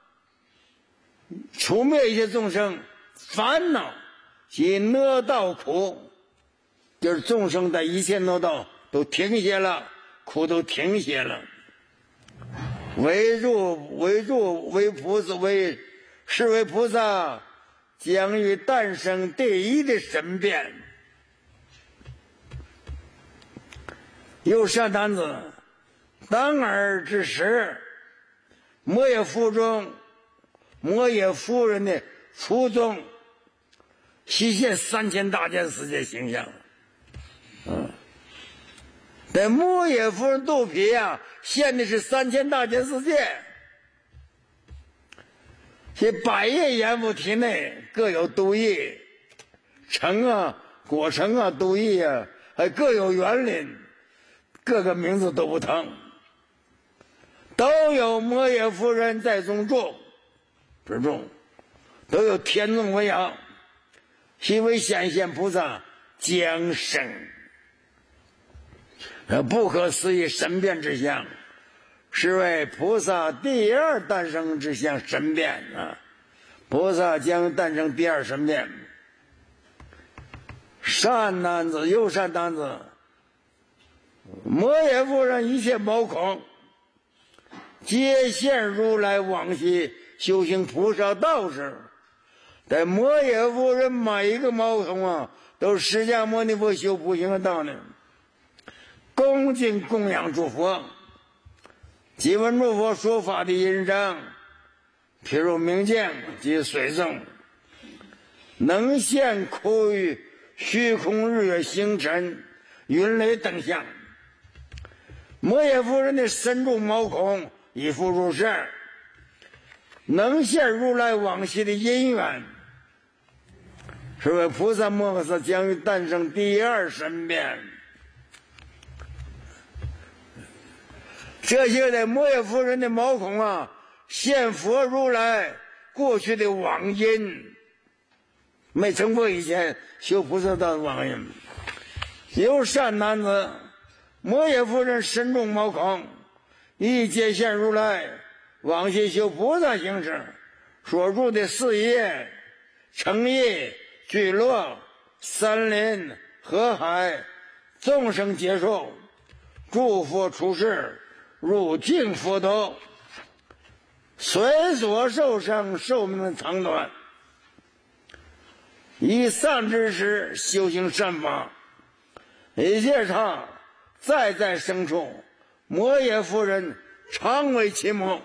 除灭一切众生烦恼及恶道苦，就是众生的一切恶道都停歇了，苦都停歇了。为助为助为菩萨为是为菩萨将于诞生第一的神变。有善男子，当尔之时，摩耶夫中摩耶夫人的腹中悉现三千大千世界形象。嗯，在摩耶夫人肚皮啊，现的是三千大千世界。这百叶阎浮体内各有都邑，城啊、果城啊、都邑啊，还各有园林，各个名字都不同，都有摩耶夫人在中住之中，都有天众为养，悉为显现菩萨将生。不可思议神变之相，是为菩萨第二诞生之相神变啊！菩萨将诞生第二神变。善男子，有善男子，摩耶夫人一切毛孔，皆现如来往昔修行菩萨道时，在摩耶夫人每一个毛孔啊，都是释迦牟尼佛修菩行的道呢。恭敬供养诸佛，即闻诸佛说法的音声，譬如明镜及水众，能现苦于虚空日月星辰云雷等相。摩耶夫人的身住毛孔，以复如是，能现如来往昔的因缘，是为菩萨摩诃萨将于诞生第二神变。这些在摩耶夫人的毛孔啊，现佛如来过去的往因，没成佛以前修菩萨道的往因。有善男子，摩耶夫人身中毛孔，亦皆现如来往昔修菩萨行时所入的四业、城邑、聚落、山林、河海，众生劫数，诸佛出世，入境佛道，随所受生寿命的长短，以善知识修行善法，一切刹在在生处摩耶夫人常为其母。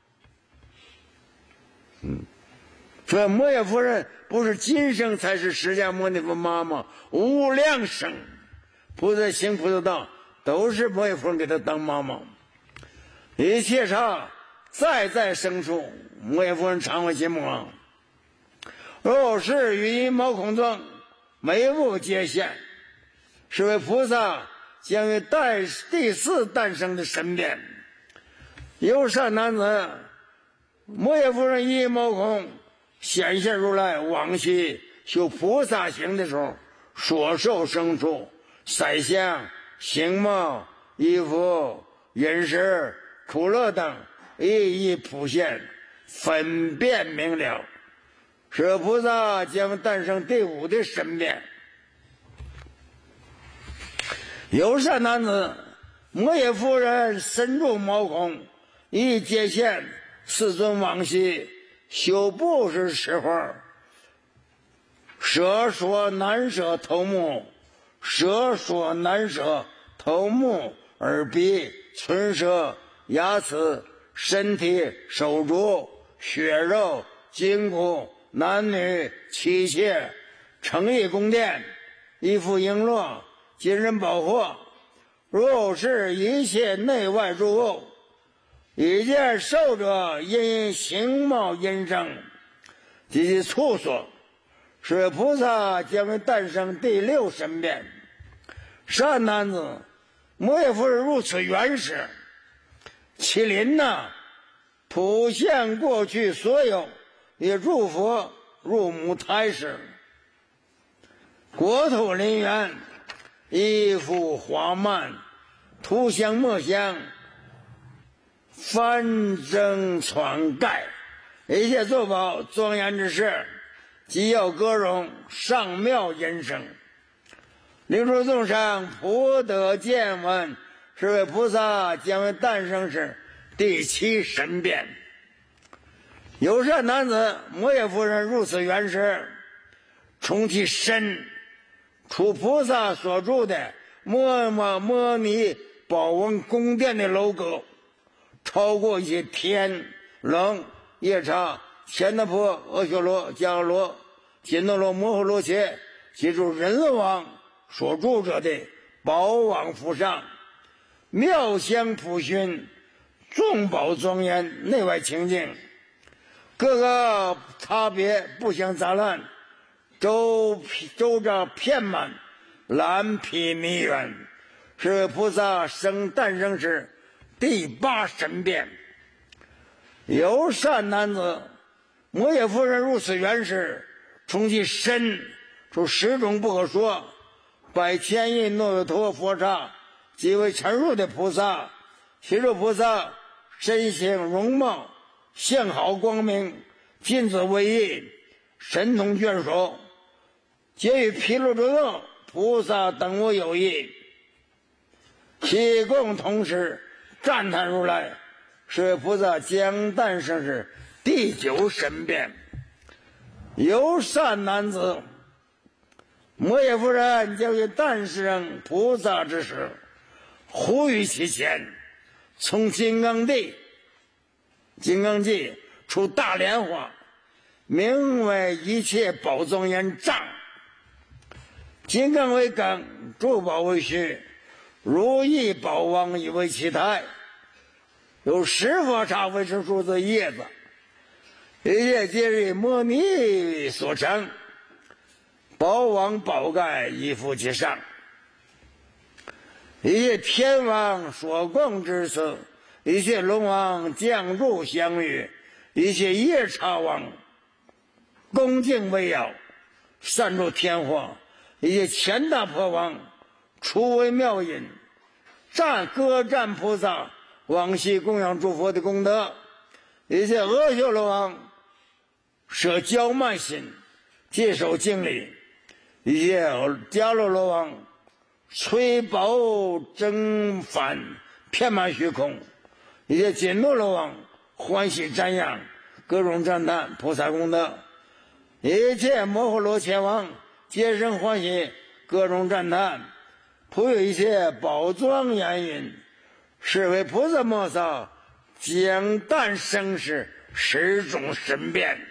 嗯，说摩耶夫人不是今生才是释迦牟尼佛妈妈，无量生菩萨行菩萨道都是摩耶夫人给他当妈妈。一切刹再再生出，摩耶夫人常为其母。若是于毛孔中每物皆现，是为菩萨将于诞第四诞生的神变。有善男子，摩耶夫人一毛孔显现如来往昔修菩萨行的时候所受生处、色相、形貌、衣服、饮食、苦乐等一一普现，分辨明了，是菩萨将诞生第五的神变。有善男子，摩耶夫人深入毛孔，一界限世尊往昔修布施时候，舍所难舍头目，舍所难舍头目、耳鼻、唇舌、牙齿、身体、手足、血肉、筋骨、男女、妻妾、诚意宫殿、衣服璎珞、金人宝货，若是一切内外诸物，已见受者因形貌因生及其处所，是菩萨将为诞生第六神变。善男子，摩耶夫人如此原始，其林呐，普现过去所有，也入佛入母胎时，国土林园，衣服华曼，图香墨香，翻征传盖，一切作宝庄严之事，即要歌咏上妙音声。灵出众生普得见闻，是为菩萨将为诞生时第七神变。有善男子，摩耶夫人如此原始，从其身出菩萨所住的摩摩摩尼宝王宫殿的楼阁，超过一些天、冷、夜叉、乾那婆、阿修罗、迦罗、紧那罗、摩诃罗伽，即住人王所住者的宝王府上，妙香普熏，众宝庄严，内外清净，各个差别不相杂乱，周周遭遍满，蓝披弥远，是菩萨生诞生时第八神变。有善男子，摩耶夫人如此原始，从其身出十种不可说百千亿诺罗陀佛刹，即为陈入的菩萨。其诸菩萨身形容貌相好光明，尽子为义，神通眷属，皆与毗卢遮那菩萨等我有异，其共同时赞叹如来，是菩萨将诞生时第九神变。有善男子，摩耶夫人将于诞生菩萨之时，忽于其前，从金刚地金刚界出大莲花，名为一切宝庄严藏。金刚为根，诸宝为须，如意宝王以为其胎，有十佛刹为之树的叶子，一切皆是摩尼所成，宝王宝盖依附其上，一切天王所供之色，一切龙王降入相遇，一切夜叉王恭敬为耀，散入天火，一切乾大婆王出为妙音，赞歌赞菩萨往昔供养诸佛的功德，一切阿修罗王舍骄慢心，接受敬礼，一切迦罗罗王吹宝争反，遍满虚空，一切紧那罗王欢喜瞻仰，各种赞叹菩萨功德，一切摩诃罗伽王皆生欢喜，各种赞叹，普有一切宝庄严云， 是为菩萨摩诃将诞生时始终身边。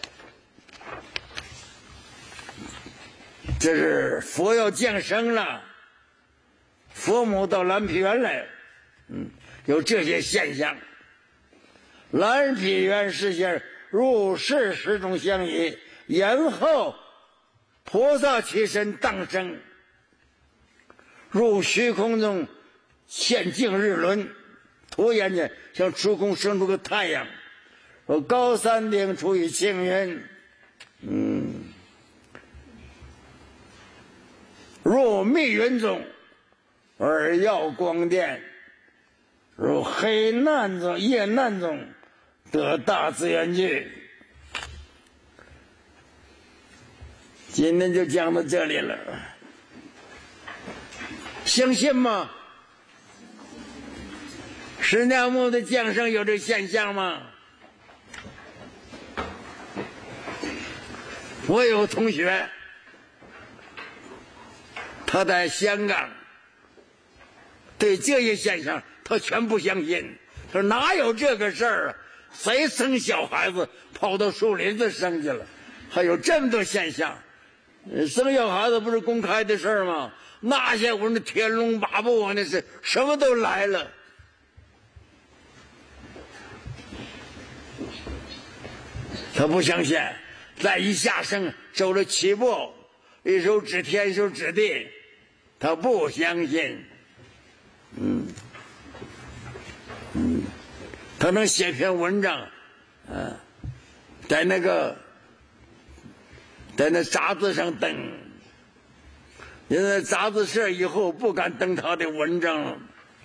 这是佛要降生了，佛母到蓝毗园来，嗯，有这些现象。蓝毗园实现入世始终相依，然后菩萨起身当生，入虚空中现净日轮，突然间向出空生出个太阳，说高山顶出于青云，嗯，入密云中而耀光电，如黑难中夜难中得大自然具。今天就讲到这里了，相信吗？释迦牟尼的降生有这现象吗？我有同学，他在香港，对这些现象他全不相信，他说哪有这个事儿啊？谁生小孩子跑到树林子生去了？还有这么多现象，生小孩子不是公开的事儿吗？那些我那天龙八部啊，那是什么都来了。他不相信，再一下生走了七步，一手指天，一手指地，他不相信。嗯嗯，他能写篇文章，啊，在那个在那杂志上登，因为杂志社以后不敢登他的文章了。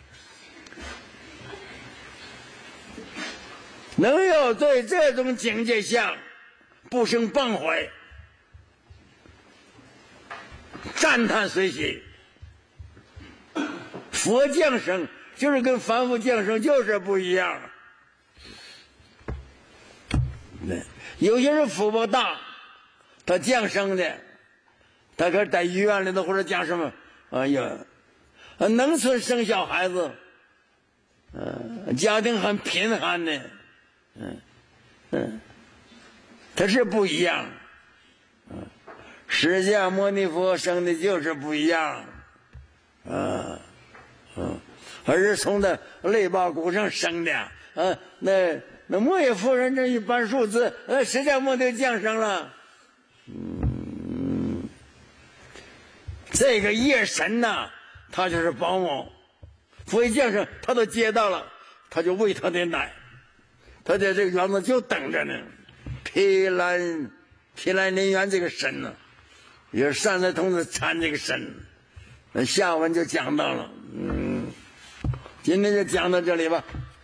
能有对这种境界下不生谤悔，赞叹随喜。佛降生就是跟凡夫降生就是不一样。有些人福报大，他降生的，他可是在医院里头或者讲什么，哎呀，农村生小孩子，呃，家庭很贫寒的。嗯嗯，它是不一样。嗯，释迦牟尼佛生的就是不一样。啊嗯，而是从那肋巴骨上生的。啊，那那摩耶夫人这一般数字，呃，释迦牟尼降生了。嗯，这个夜神呐，他就是保姆，佛一降生，他都接到了，他就喂他的奶。他在这个园子就等着呢。毗蓝毗蓝林园这个神呢，也是善财童子参这个神，那下文就讲到了。嗯，今天就讲到这里吧。